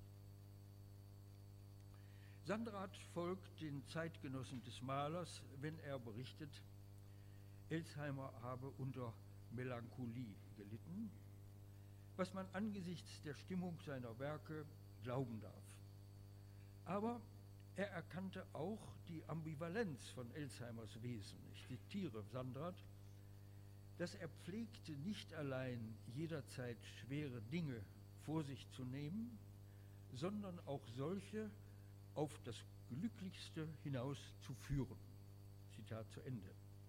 Sandrad folgt den Zeitgenossen des Malers, wenn er berichtet, Elsheimer habe unter Melancholie gelitten, was man angesichts der Stimmung seiner Werke glauben darf. Aber er erkannte auch die Ambivalenz von Elsheimers Wesen. Ich zitiere Sandrad: dass er pflegte, nicht allein jederzeit schwere Dinge vor sich zu nehmen, sondern auch solche auf das Glücklichste hinaus zu führen. Zitat zu Ende.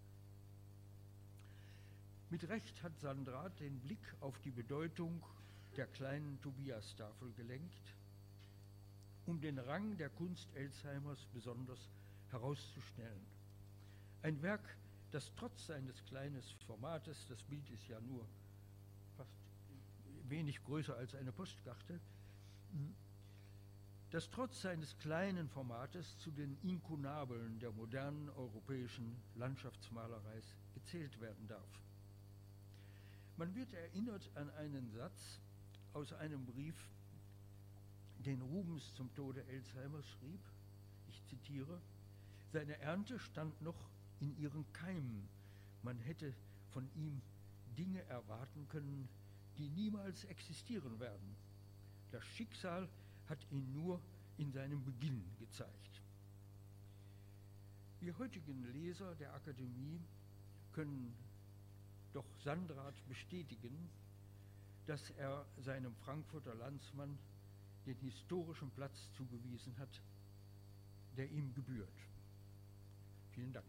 Mit Recht hat Sandrad den Blick auf die Bedeutung der kleinen Tobias-Tafel gelenkt, um den Rang der Kunst Elsheimers besonders herauszustellen. Ein Werk, das trotz seines kleinen Formates, das Bild ist ja nur fast wenig größer als eine Postkarte, das trotz seines kleinen Formates zu den Inkunabeln der modernen europäischen Landschaftsmalerei gezählt werden darf. Man wird erinnert an einen Satz aus einem Brief, den Rubens zum Tode Elsheimers schrieb. Ich zitiere: Seine Ernte stand noch in ihren Keimen. Man hätte von ihm Dinge erwarten können, die niemals existieren werden. Das Schicksal hat ihn nur in seinem Beginn gezeigt. Wir heutigen Leser der Akademie können doch Sandrad bestätigen, dass er seinem Frankfurter Landsmann den historischen Platz zugewiesen hat, der ihm gebührt. Vielen Dank.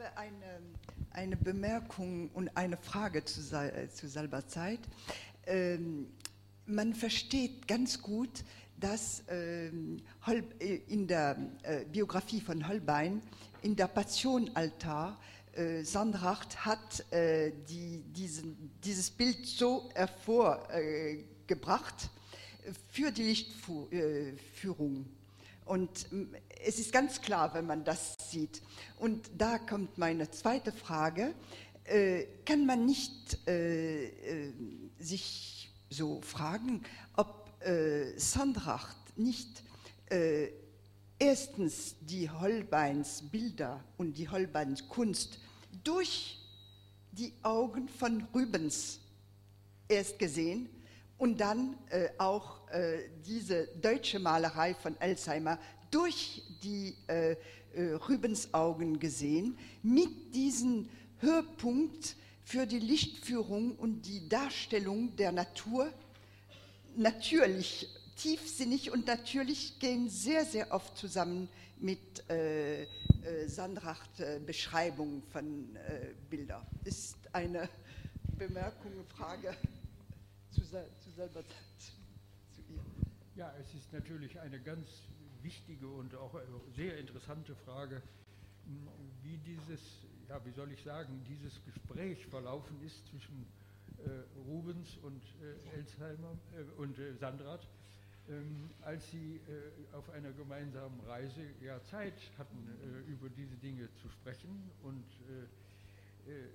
habe eine, eine Bemerkung und eine Frage zu, zu Salberzeit. Ähm, man versteht ganz gut, dass ähm, in der äh, Biografie von Holbein, in der Passionaltar, äh, Sandrart hat äh, die, diesen, dieses Bild so hervorgebracht äh, für die Lichtführung. Und es ist ganz klar, wenn man das sieht. Und da kommt meine zweite Frage. Äh, kann man nicht äh, äh, sich so fragen, ob äh, Sandrart nicht äh, erstens die Holbeins Bilder und die Holbeins Kunst durch die Augen von Rubens erst gesehen und dann äh, auch äh, diese deutsche Malerei von Elsheimer durch die äh, äh, Rubens Augen gesehen, mit diesem Höhepunkt für die Lichtführung und die Darstellung der Natur. Natürlich, tiefsinnig und natürlich gehen sehr, sehr oft zusammen mit äh, äh, Sandrart äh, Beschreibung von äh, Bildern. Ist eine Bemerkung, Frage zu, zu selber zu ihr. Ja, es ist natürlich eine ganz wichtige und auch sehr interessante Frage, wie dieses, ja, wie soll ich sagen, dieses Gespräch verlaufen ist zwischen äh, Rubens und äh, Elsheimer äh, und äh, Sandrart, ähm, als sie äh, auf einer gemeinsamen Reise ja Zeit hatten, äh, über diese Dinge zu sprechen. Und äh, äh,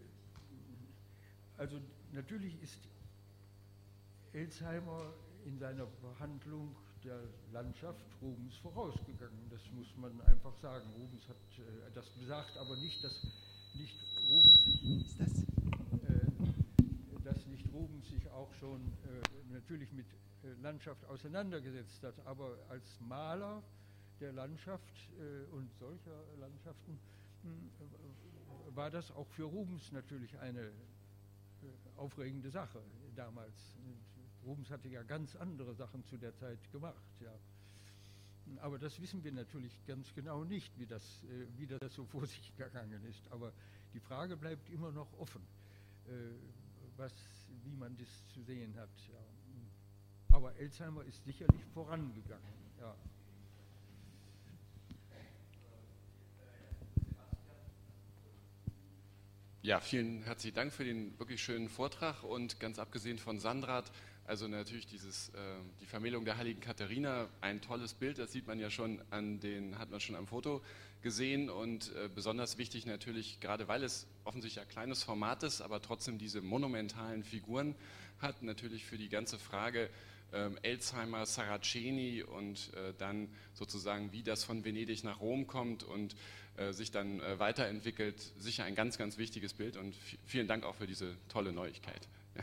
also natürlich ist Elsheimer in seiner Behandlung der Landschaft Rubens vorausgegangen. Das muss man einfach sagen. Rubens hat äh, das besagt, aber nicht, dass nicht Rubens sich, ist das? Äh, dass nicht Rubens sich auch schon äh, natürlich mit äh, Landschaft auseinandergesetzt hat, aber als Maler der Landschaft äh, und solcher Landschaften äh, war das auch für Rubens natürlich eine äh, aufregende Sache damals. Rubens hatte ja ganz andere Sachen zu der Zeit gemacht, ja. Aber das wissen wir natürlich ganz genau nicht, wie das, äh, wie das so vor sich gegangen ist. Aber die Frage bleibt immer noch offen, äh, was, wie man das zu sehen hat. Ja. Aber Elsheimer ist sicherlich vorangegangen. Ja. Ja, vielen herzlichen Dank für den wirklich schönen Vortrag und ganz abgesehen von Sandrart, also natürlich dieses, äh, die Vermählung der heiligen Katharina, ein tolles Bild, das sieht man ja schon an den, hat man schon am Foto gesehen und äh, besonders wichtig natürlich, gerade weil es offensichtlich ein kleines Format ist, aber trotzdem diese monumentalen Figuren hat, natürlich für die ganze Frage äh, Elsheimer, Saraceni und äh, dann sozusagen, wie das von Venedig nach Rom kommt und äh, sich dann äh, weiterentwickelt, sicher ein ganz, ganz wichtiges Bild und vielen Dank auch für diese tolle Neuigkeit. Ja.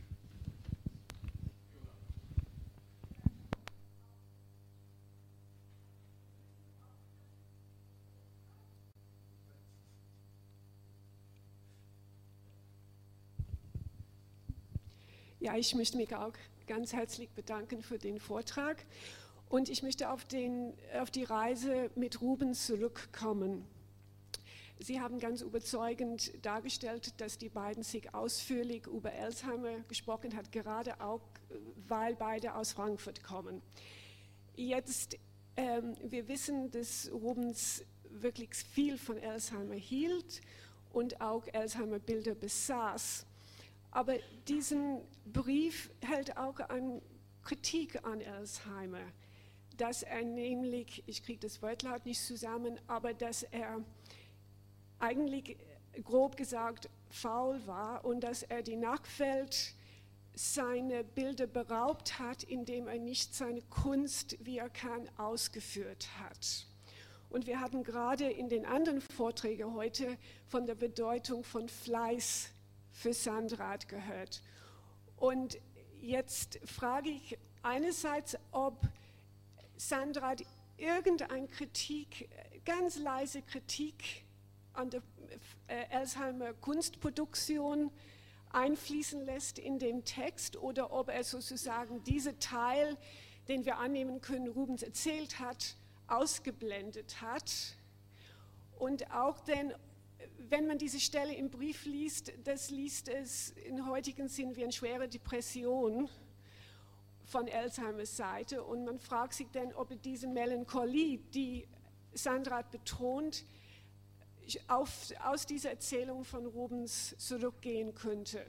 Ja, ich möchte mich auch ganz herzlich bedanken für den Vortrag und ich möchte auf, den, auf die Reise mit Rubens zurückkommen. Sie haben ganz überzeugend dargestellt, dass die beiden sich ausführlich über Elsheimer gesprochen haben, gerade auch, weil beide aus Frankfurt kommen. Jetzt, ähm, wir wissen, dass Rubens wirklich viel von Elsheimer hielt und auch Elsheimer Bilder besaß. Aber diesen Brief hält auch eine Kritik an Elsheimer, dass er nämlich, ich kriege das Wortlaut nicht zusammen, aber dass er eigentlich grob gesagt faul war und dass er die Nachwelt seine Bilder beraubt hat, indem er nicht seine Kunst, wie er kann, ausgeführt hat. Und wir hatten gerade in den anderen Vorträgen heute von der Bedeutung von Fleiß für Sandrart gehört. Und jetzt frage ich einerseits, ob Sandrart irgendeine Kritik, ganz leise Kritik an der Elsheimer Kunstproduktion einfließen lässt in den Text oder ob er sozusagen diesen Teil, den wir annehmen können, Rubens erzählt hat, ausgeblendet hat. Und auch denn, wenn man diese Stelle im Brief liest, das liest es in heutigen Sinn wie eine schwere Depression von Elsheimer's Seite. Und man fragt sich dann, ob diese Melancholie, die Sandrart betont, auf, aus dieser Erzählung von Rubens zurückgehen könnte.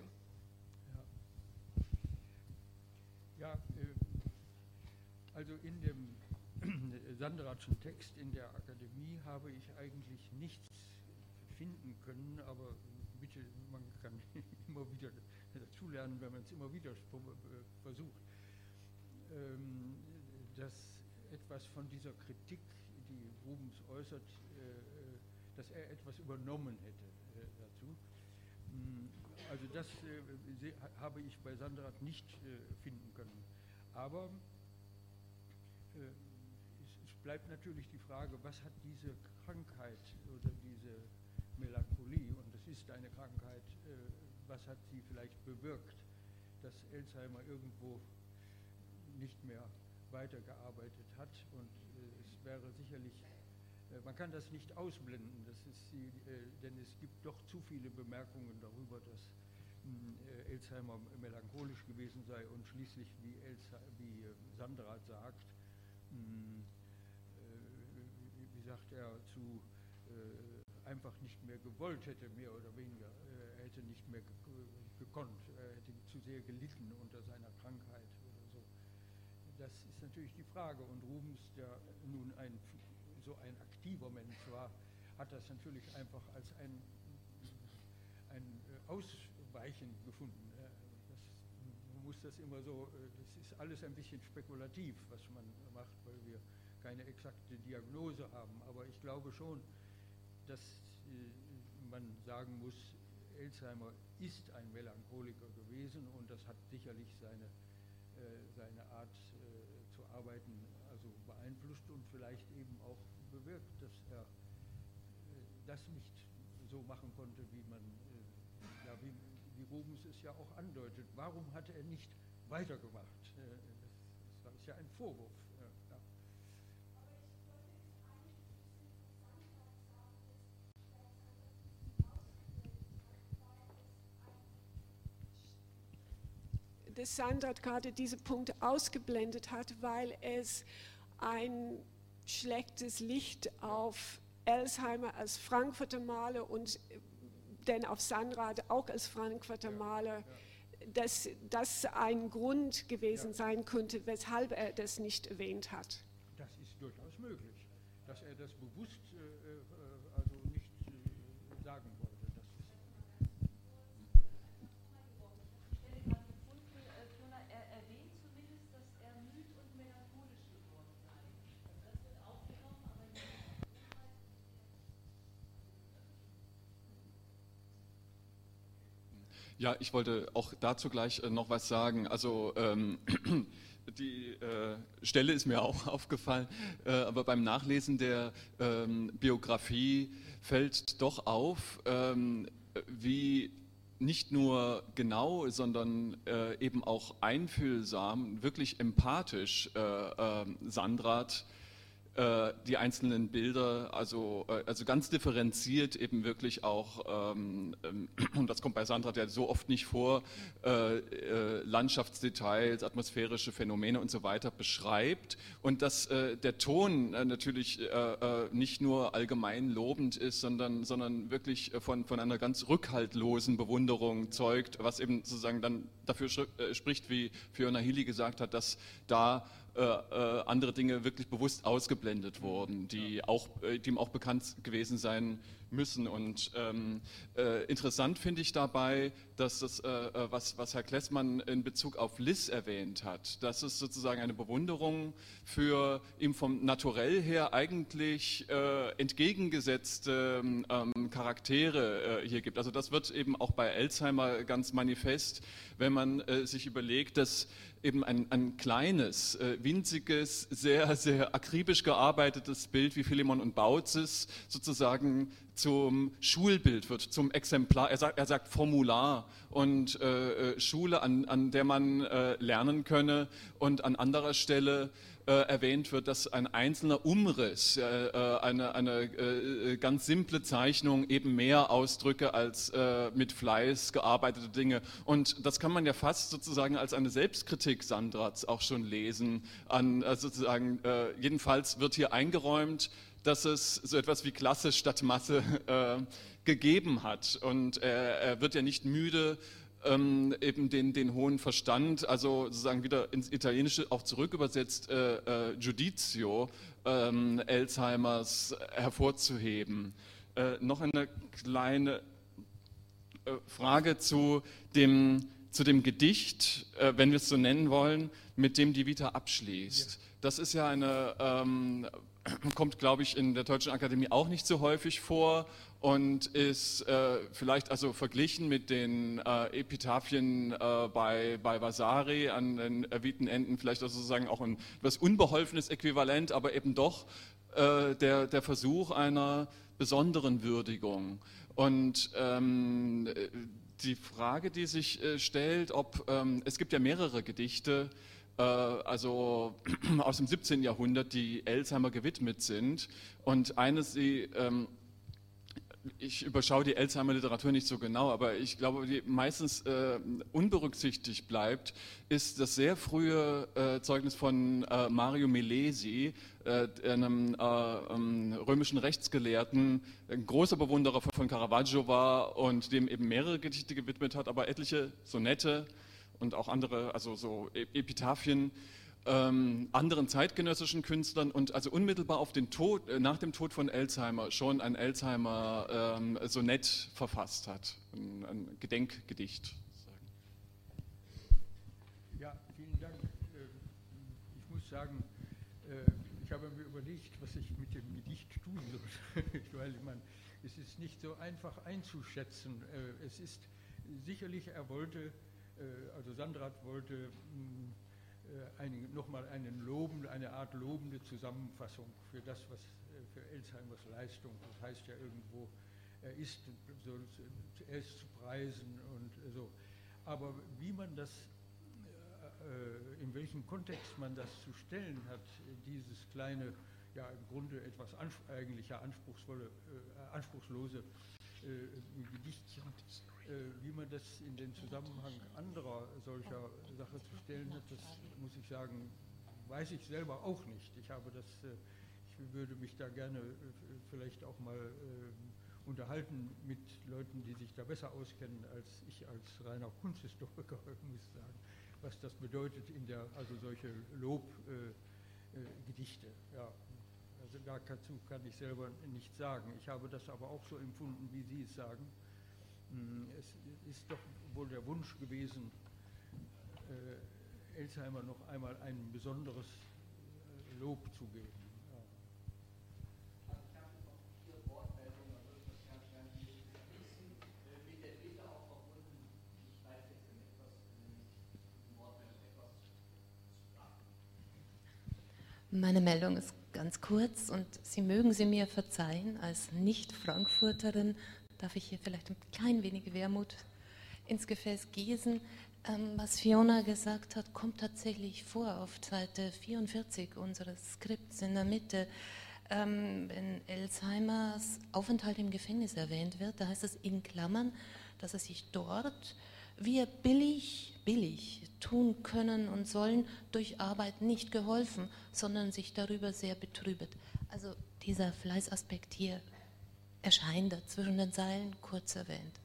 Ja, ja äh, also in dem Sandratschen Text in der Akademie habe ich eigentlich nichts finden können, aber bitte, man kann immer wieder dazulernen, wenn man es immer wieder versucht, ähm, dass etwas von dieser Kritik, die Rubens äußert, äh, dass er etwas übernommen hätte äh, dazu. Also das äh, habe ich bei Sandrat nicht äh, finden können. Aber äh, es, es bleibt natürlich die Frage, was hat diese Krankheit oder diese Melancholie, und es ist eine Krankheit, äh, was hat sie vielleicht bewirkt, dass Elsheimer irgendwo nicht mehr weitergearbeitet hat. Und äh, es wäre sicherlich, äh, man kann das nicht ausblenden, das ist die, äh, denn es gibt doch zu viele Bemerkungen darüber, dass äh, Elsheimer melancholisch gewesen sei und schließlich, wie, Elsa, wie äh, Sandrat sagt, mh, äh, wie sagt er, zu äh, einfach nicht mehr gewollt hätte, mehr oder weniger, äh, er hätte nicht mehr ge gekonnt, er hätte zu sehr gelitten unter seiner Krankheit oder so. Das ist natürlich die Frage, und Rubens, der nun ein, so ein aktiver Mensch war, hat das natürlich einfach als ein, ein Ausweichen gefunden. Das, man muss das immer so, das ist alles ein bisschen spekulativ, was man macht, weil wir keine exakte Diagnose haben, aber ich glaube schon, dass äh, man sagen muss, Elsheimer ist ein Melancholiker gewesen, und das hat sicherlich seine, äh, seine Art äh, zu arbeiten also beeinflusst und vielleicht eben auch bewirkt, dass er äh, das nicht so machen konnte, wie man, äh, ja, wie, wie Rubens es ja auch andeutet. Warum hatte er nicht weitergemacht? Äh, das, das ist ja ein Vorwurf. Äh, ja. Dass Sandrat gerade diese Punkte ausgeblendet hat, weil es ein schlechtes Licht auf Elsheimer als Frankfurter Maler und dann auf Sandrat auch als Frankfurter Maler, ja, ja. dass das ein Grund gewesen ja. sein könnte, weshalb er das nicht erwähnt hat. Das ist durchaus möglich, dass er das bewusst äh, also nicht äh, sagen wollte. Ja, ich wollte auch dazu gleich äh, noch was sagen. Also ähm, die äh, Stelle ist mir auch aufgefallen, äh, aber beim Nachlesen der ähm, Biografie fällt doch auf, ähm, wie nicht nur genau, sondern äh, eben auch einfühlsam, wirklich empathisch äh, äh, Sandrat die einzelnen Bilder, also, also ganz differenziert eben wirklich auch, ähm, und das kommt bei Sandrat ja so oft nicht vor, äh, äh, Landschaftsdetails, atmosphärische Phänomene und so weiter beschreibt, und dass äh, der Ton äh, natürlich äh, nicht nur allgemein lobend ist, sondern, sondern wirklich von, von einer ganz rückhaltlosen Bewunderung zeugt, was eben sozusagen dann dafür äh, spricht, wie Fiona Healy gesagt hat, dass da Äh, äh, andere Dinge wirklich bewusst ausgeblendet wurden, die, auch, äh, die ihm auch bekannt gewesen sein müssen. Und ähm, äh, interessant finde ich dabei, dass das, äh, was, was Herr Klessmann in Bezug auf Liss erwähnt hat, dass es sozusagen eine Bewunderung für ihm vom Naturell her eigentlich äh, entgegengesetzte ähm, Charaktere äh, hier gibt. Also das wird eben auch bei Elsheimer ganz manifest, wenn man äh, sich überlegt, dass eben ein, ein kleines, äh, winziges, sehr, sehr akribisch gearbeitetes Bild wie Philemon und Baucis sozusagen zum Schulbild wird, zum Exemplar. Er sagt, er sagt Formular und äh, Schule, an, an der man äh, lernen könne, und an anderer Stelle äh, erwähnt wird, dass ein einzelner Umriss, äh, eine, eine äh, ganz simple Zeichnung eben mehr ausdrücke als äh, mit Fleiß gearbeitete Dinge. Und das kann man ja fast sozusagen als eine Selbstkritik Sandrats auch schon lesen. An, also sozusagen, äh, jedenfalls wird hier eingeräumt, dass es so etwas wie Klasse statt Masse äh, gegeben hat. Und er, er wird ja nicht müde, ähm, eben den, den hohen Verstand, also sozusagen wieder ins Italienische auch zurückübersetzt, äh, äh, Giudizio ähm, Elsheimer's hervorzuheben. Äh, noch eine kleine äh, Frage zu dem, zu dem Gedicht, äh, wenn wir es so nennen wollen, mit dem die Vita abschließt. Ja. Das ist ja eine... Ähm, kommt, glaube ich, in der Deutschen Akademie auch nicht so häufig vor und ist äh, vielleicht also verglichen mit den äh, Epitaphien äh, bei, bei Vasari an den erwähnten Enden vielleicht also sozusagen auch ein etwas unbeholfenes Äquivalent, aber eben doch äh, der, der Versuch einer besonderen Würdigung. Und ähm, die Frage, die sich äh, stellt, ob ähm, es gibt ja mehrere Gedichte, also aus dem siebzehnten Jahrhundert, die Elsheimer gewidmet sind. Und eines, die, ähm, ich überschaue die Elsheimer Literatur nicht so genau, aber ich glaube, die meistens äh, unberücksichtigt bleibt, ist das sehr frühe äh, Zeugnis von äh, Mario Milesi, äh, einem äh, ähm, römischen Rechtsgelehrten, ein großer Bewunderer von Caravaggio war und dem eben mehrere Gedichte gewidmet hat, aber etliche Sonette und auch andere, also so Epitaphien, ähm, anderen zeitgenössischen Künstlern, und also unmittelbar auf den Tod, äh, nach dem Tod von Elsheimer schon ein Elsheimer ähm, Sonett verfasst hat, ein, ein Gedenkgedicht. Ja, vielen Dank. Ich muss sagen, ich habe mir überlegt, was ich mit dem Gedicht tun soll, weil man, es ist nicht so einfach einzuschätzen. Es ist sicherlich, er wollte, also Sandrat wollte eine, nochmal einen loben, eine Art lobende Zusammenfassung für das, was für Elsheimers Leistung, das heißt ja irgendwo, er ist, so, er ist zu preisen und so. Aber wie man das, in welchem Kontext man das zu stellen hat, dieses kleine, ja im Grunde etwas anspr eigentlich ja anspruchsvolle, äh, anspruchslose äh, Gedichtchen, äh, wie man das in den Zusammenhang anderer solcher Sache zu stellen hat, das muss ich sagen, weiß ich selber auch nicht. Ich habe das, äh, ich würde mich da gerne äh, vielleicht auch mal äh, unterhalten mit Leuten, die sich da besser auskennen als ich als reiner Kunsthistoriker, muss ich sagen, was das bedeutet in der, also solche Lobgedichte. Äh, äh, ja. Also dazu kann ich selber nichts sagen. Ich habe das aber auch so empfunden, wie Sie es sagen. Es ist doch wohl der Wunsch gewesen, äh, Elsheimer noch einmal ein besonderes äh, Lob zu geben. Ja. Meine Meldung ist ganz kurz und Sie mögen sie mir verzeihen, als Nicht-Frankfurterin darf ich hier vielleicht ein klein wenig Wermut ins Gefäß gießen. Ähm, was Fiona gesagt hat, kommt tatsächlich vor auf Seite vierundvierzig unseres Skripts in der Mitte. Ähm, wenn Elsheimers Aufenthalt im Gefängnis erwähnt wird, da heißt es in Klammern, dass er sich dort, wie er billig, billig tun können und sollen, durch Arbeit nicht geholfen, sondern sich darüber sehr betrübet. Also dieser Fleißaspekt hier erscheint da zwischen den Zeilen kurz erwähnt.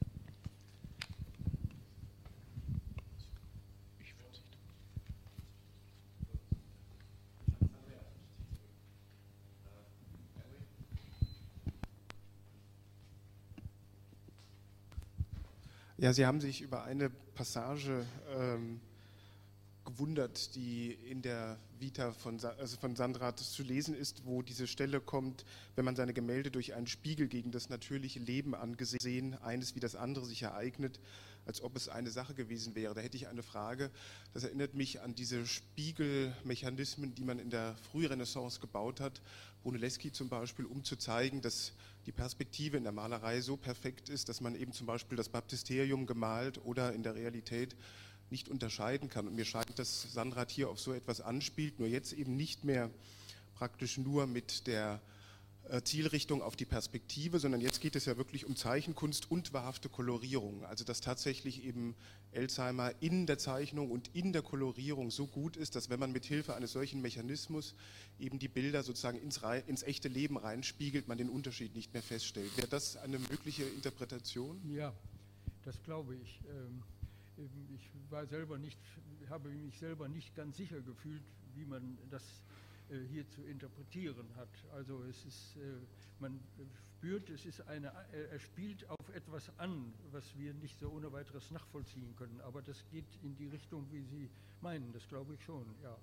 Ja, Sie haben sich über eine Passage ähm, gewundert, die in der Vita von, also von Sandrart zu lesen ist, wo diese Stelle kommt, wenn man seine Gemälde durch einen Spiegel gegen das natürliche Leben angesehen, eines wie das andere sich ereignet, als ob es eine Sache gewesen wäre. Da hätte ich eine Frage. Das erinnert mich an diese Spiegelmechanismen, die man in der Frührenaissance gebaut hat, Brunelleschi zum Beispiel, um zu zeigen, dass die Perspektive in der Malerei so perfekt ist, dass man eben zum Beispiel das Baptisterium gemalt oder in der Realität nicht unterscheiden kann. Und mir scheint, dass Sandrart hier auf so etwas anspielt, nur jetzt eben nicht mehr praktisch nur mit der Zielrichtung auf die Perspektive, sondern jetzt geht es ja wirklich um Zeichenkunst und wahrhafte Kolorierung. Also dass tatsächlich eben Elsheimer in der Zeichnung und in der Kolorierung so gut ist, dass wenn man mit Hilfe eines solchen Mechanismus eben die Bilder sozusagen ins, ins echte Leben reinspiegelt, man den Unterschied nicht mehr feststellt. Wäre das eine mögliche Interpretation? Ja, das glaube ich. Ich war selber nicht, habe mich selber nicht ganz sicher gefühlt, wie man das hier zu interpretieren hat. Also es ist, man spürt, es ist eine, er spielt auf etwas an, was wir nicht so ohne weiteres nachvollziehen können. Aber das geht in die Richtung, wie Sie meinen. Das glaube ich schon, ja.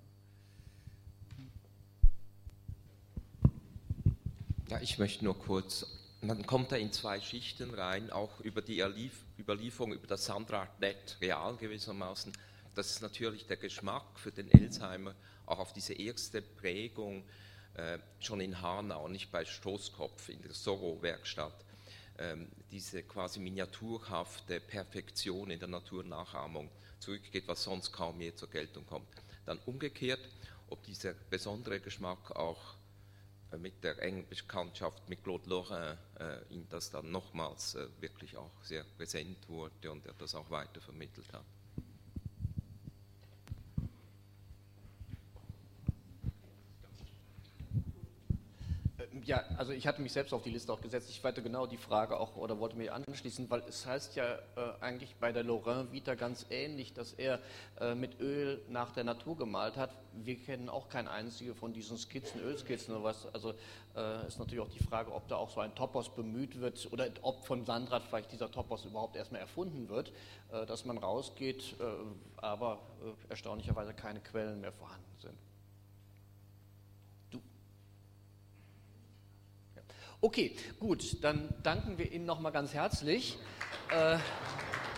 Ja, ich möchte nur kurz, man kommt da in zwei Schichten rein, auch über die Erlief, Überlieferung, über das Sandrart-Net real gewissermaßen. Das ist natürlich der Geschmack für den Elsheimer, auch auf diese erste Prägung äh, schon in Hanau, nicht bei Stoßkopf in der Sorrow-Werkstatt, ähm, diese quasi miniaturhafte Perfektion in der Naturnachahmung zurückgeht, was sonst kaum je zur Geltung kommt. Dann umgekehrt, ob dieser besondere Geschmack auch äh, mit der engen Bekanntschaft mit Claude Lorrain, äh, in das dann nochmals äh, wirklich auch sehr präsent wurde und er das auch weiter vermittelt hat. Ja, also ich hatte mich selbst auf die Liste auch gesetzt. Ich wollte genau die Frage auch oder wollte mir anschließen, weil es heißt ja äh, eigentlich bei der Lorrain Vita ganz ähnlich, dass er äh, mit Öl nach der Natur gemalt hat. Wir kennen auch kein einzige von diesen Skizzen, Ölskizzen oder was. Also äh, ist natürlich auch die Frage, ob da auch so ein Topos bemüht wird oder ob von Sandrart vielleicht dieser Topos überhaupt erstmal erfunden wird, äh, dass man rausgeht, äh, aber äh, erstaunlicherweise keine Quellen mehr vorhanden sind. Okay, gut, dann danken wir Ihnen nochmal ganz herzlich. Äh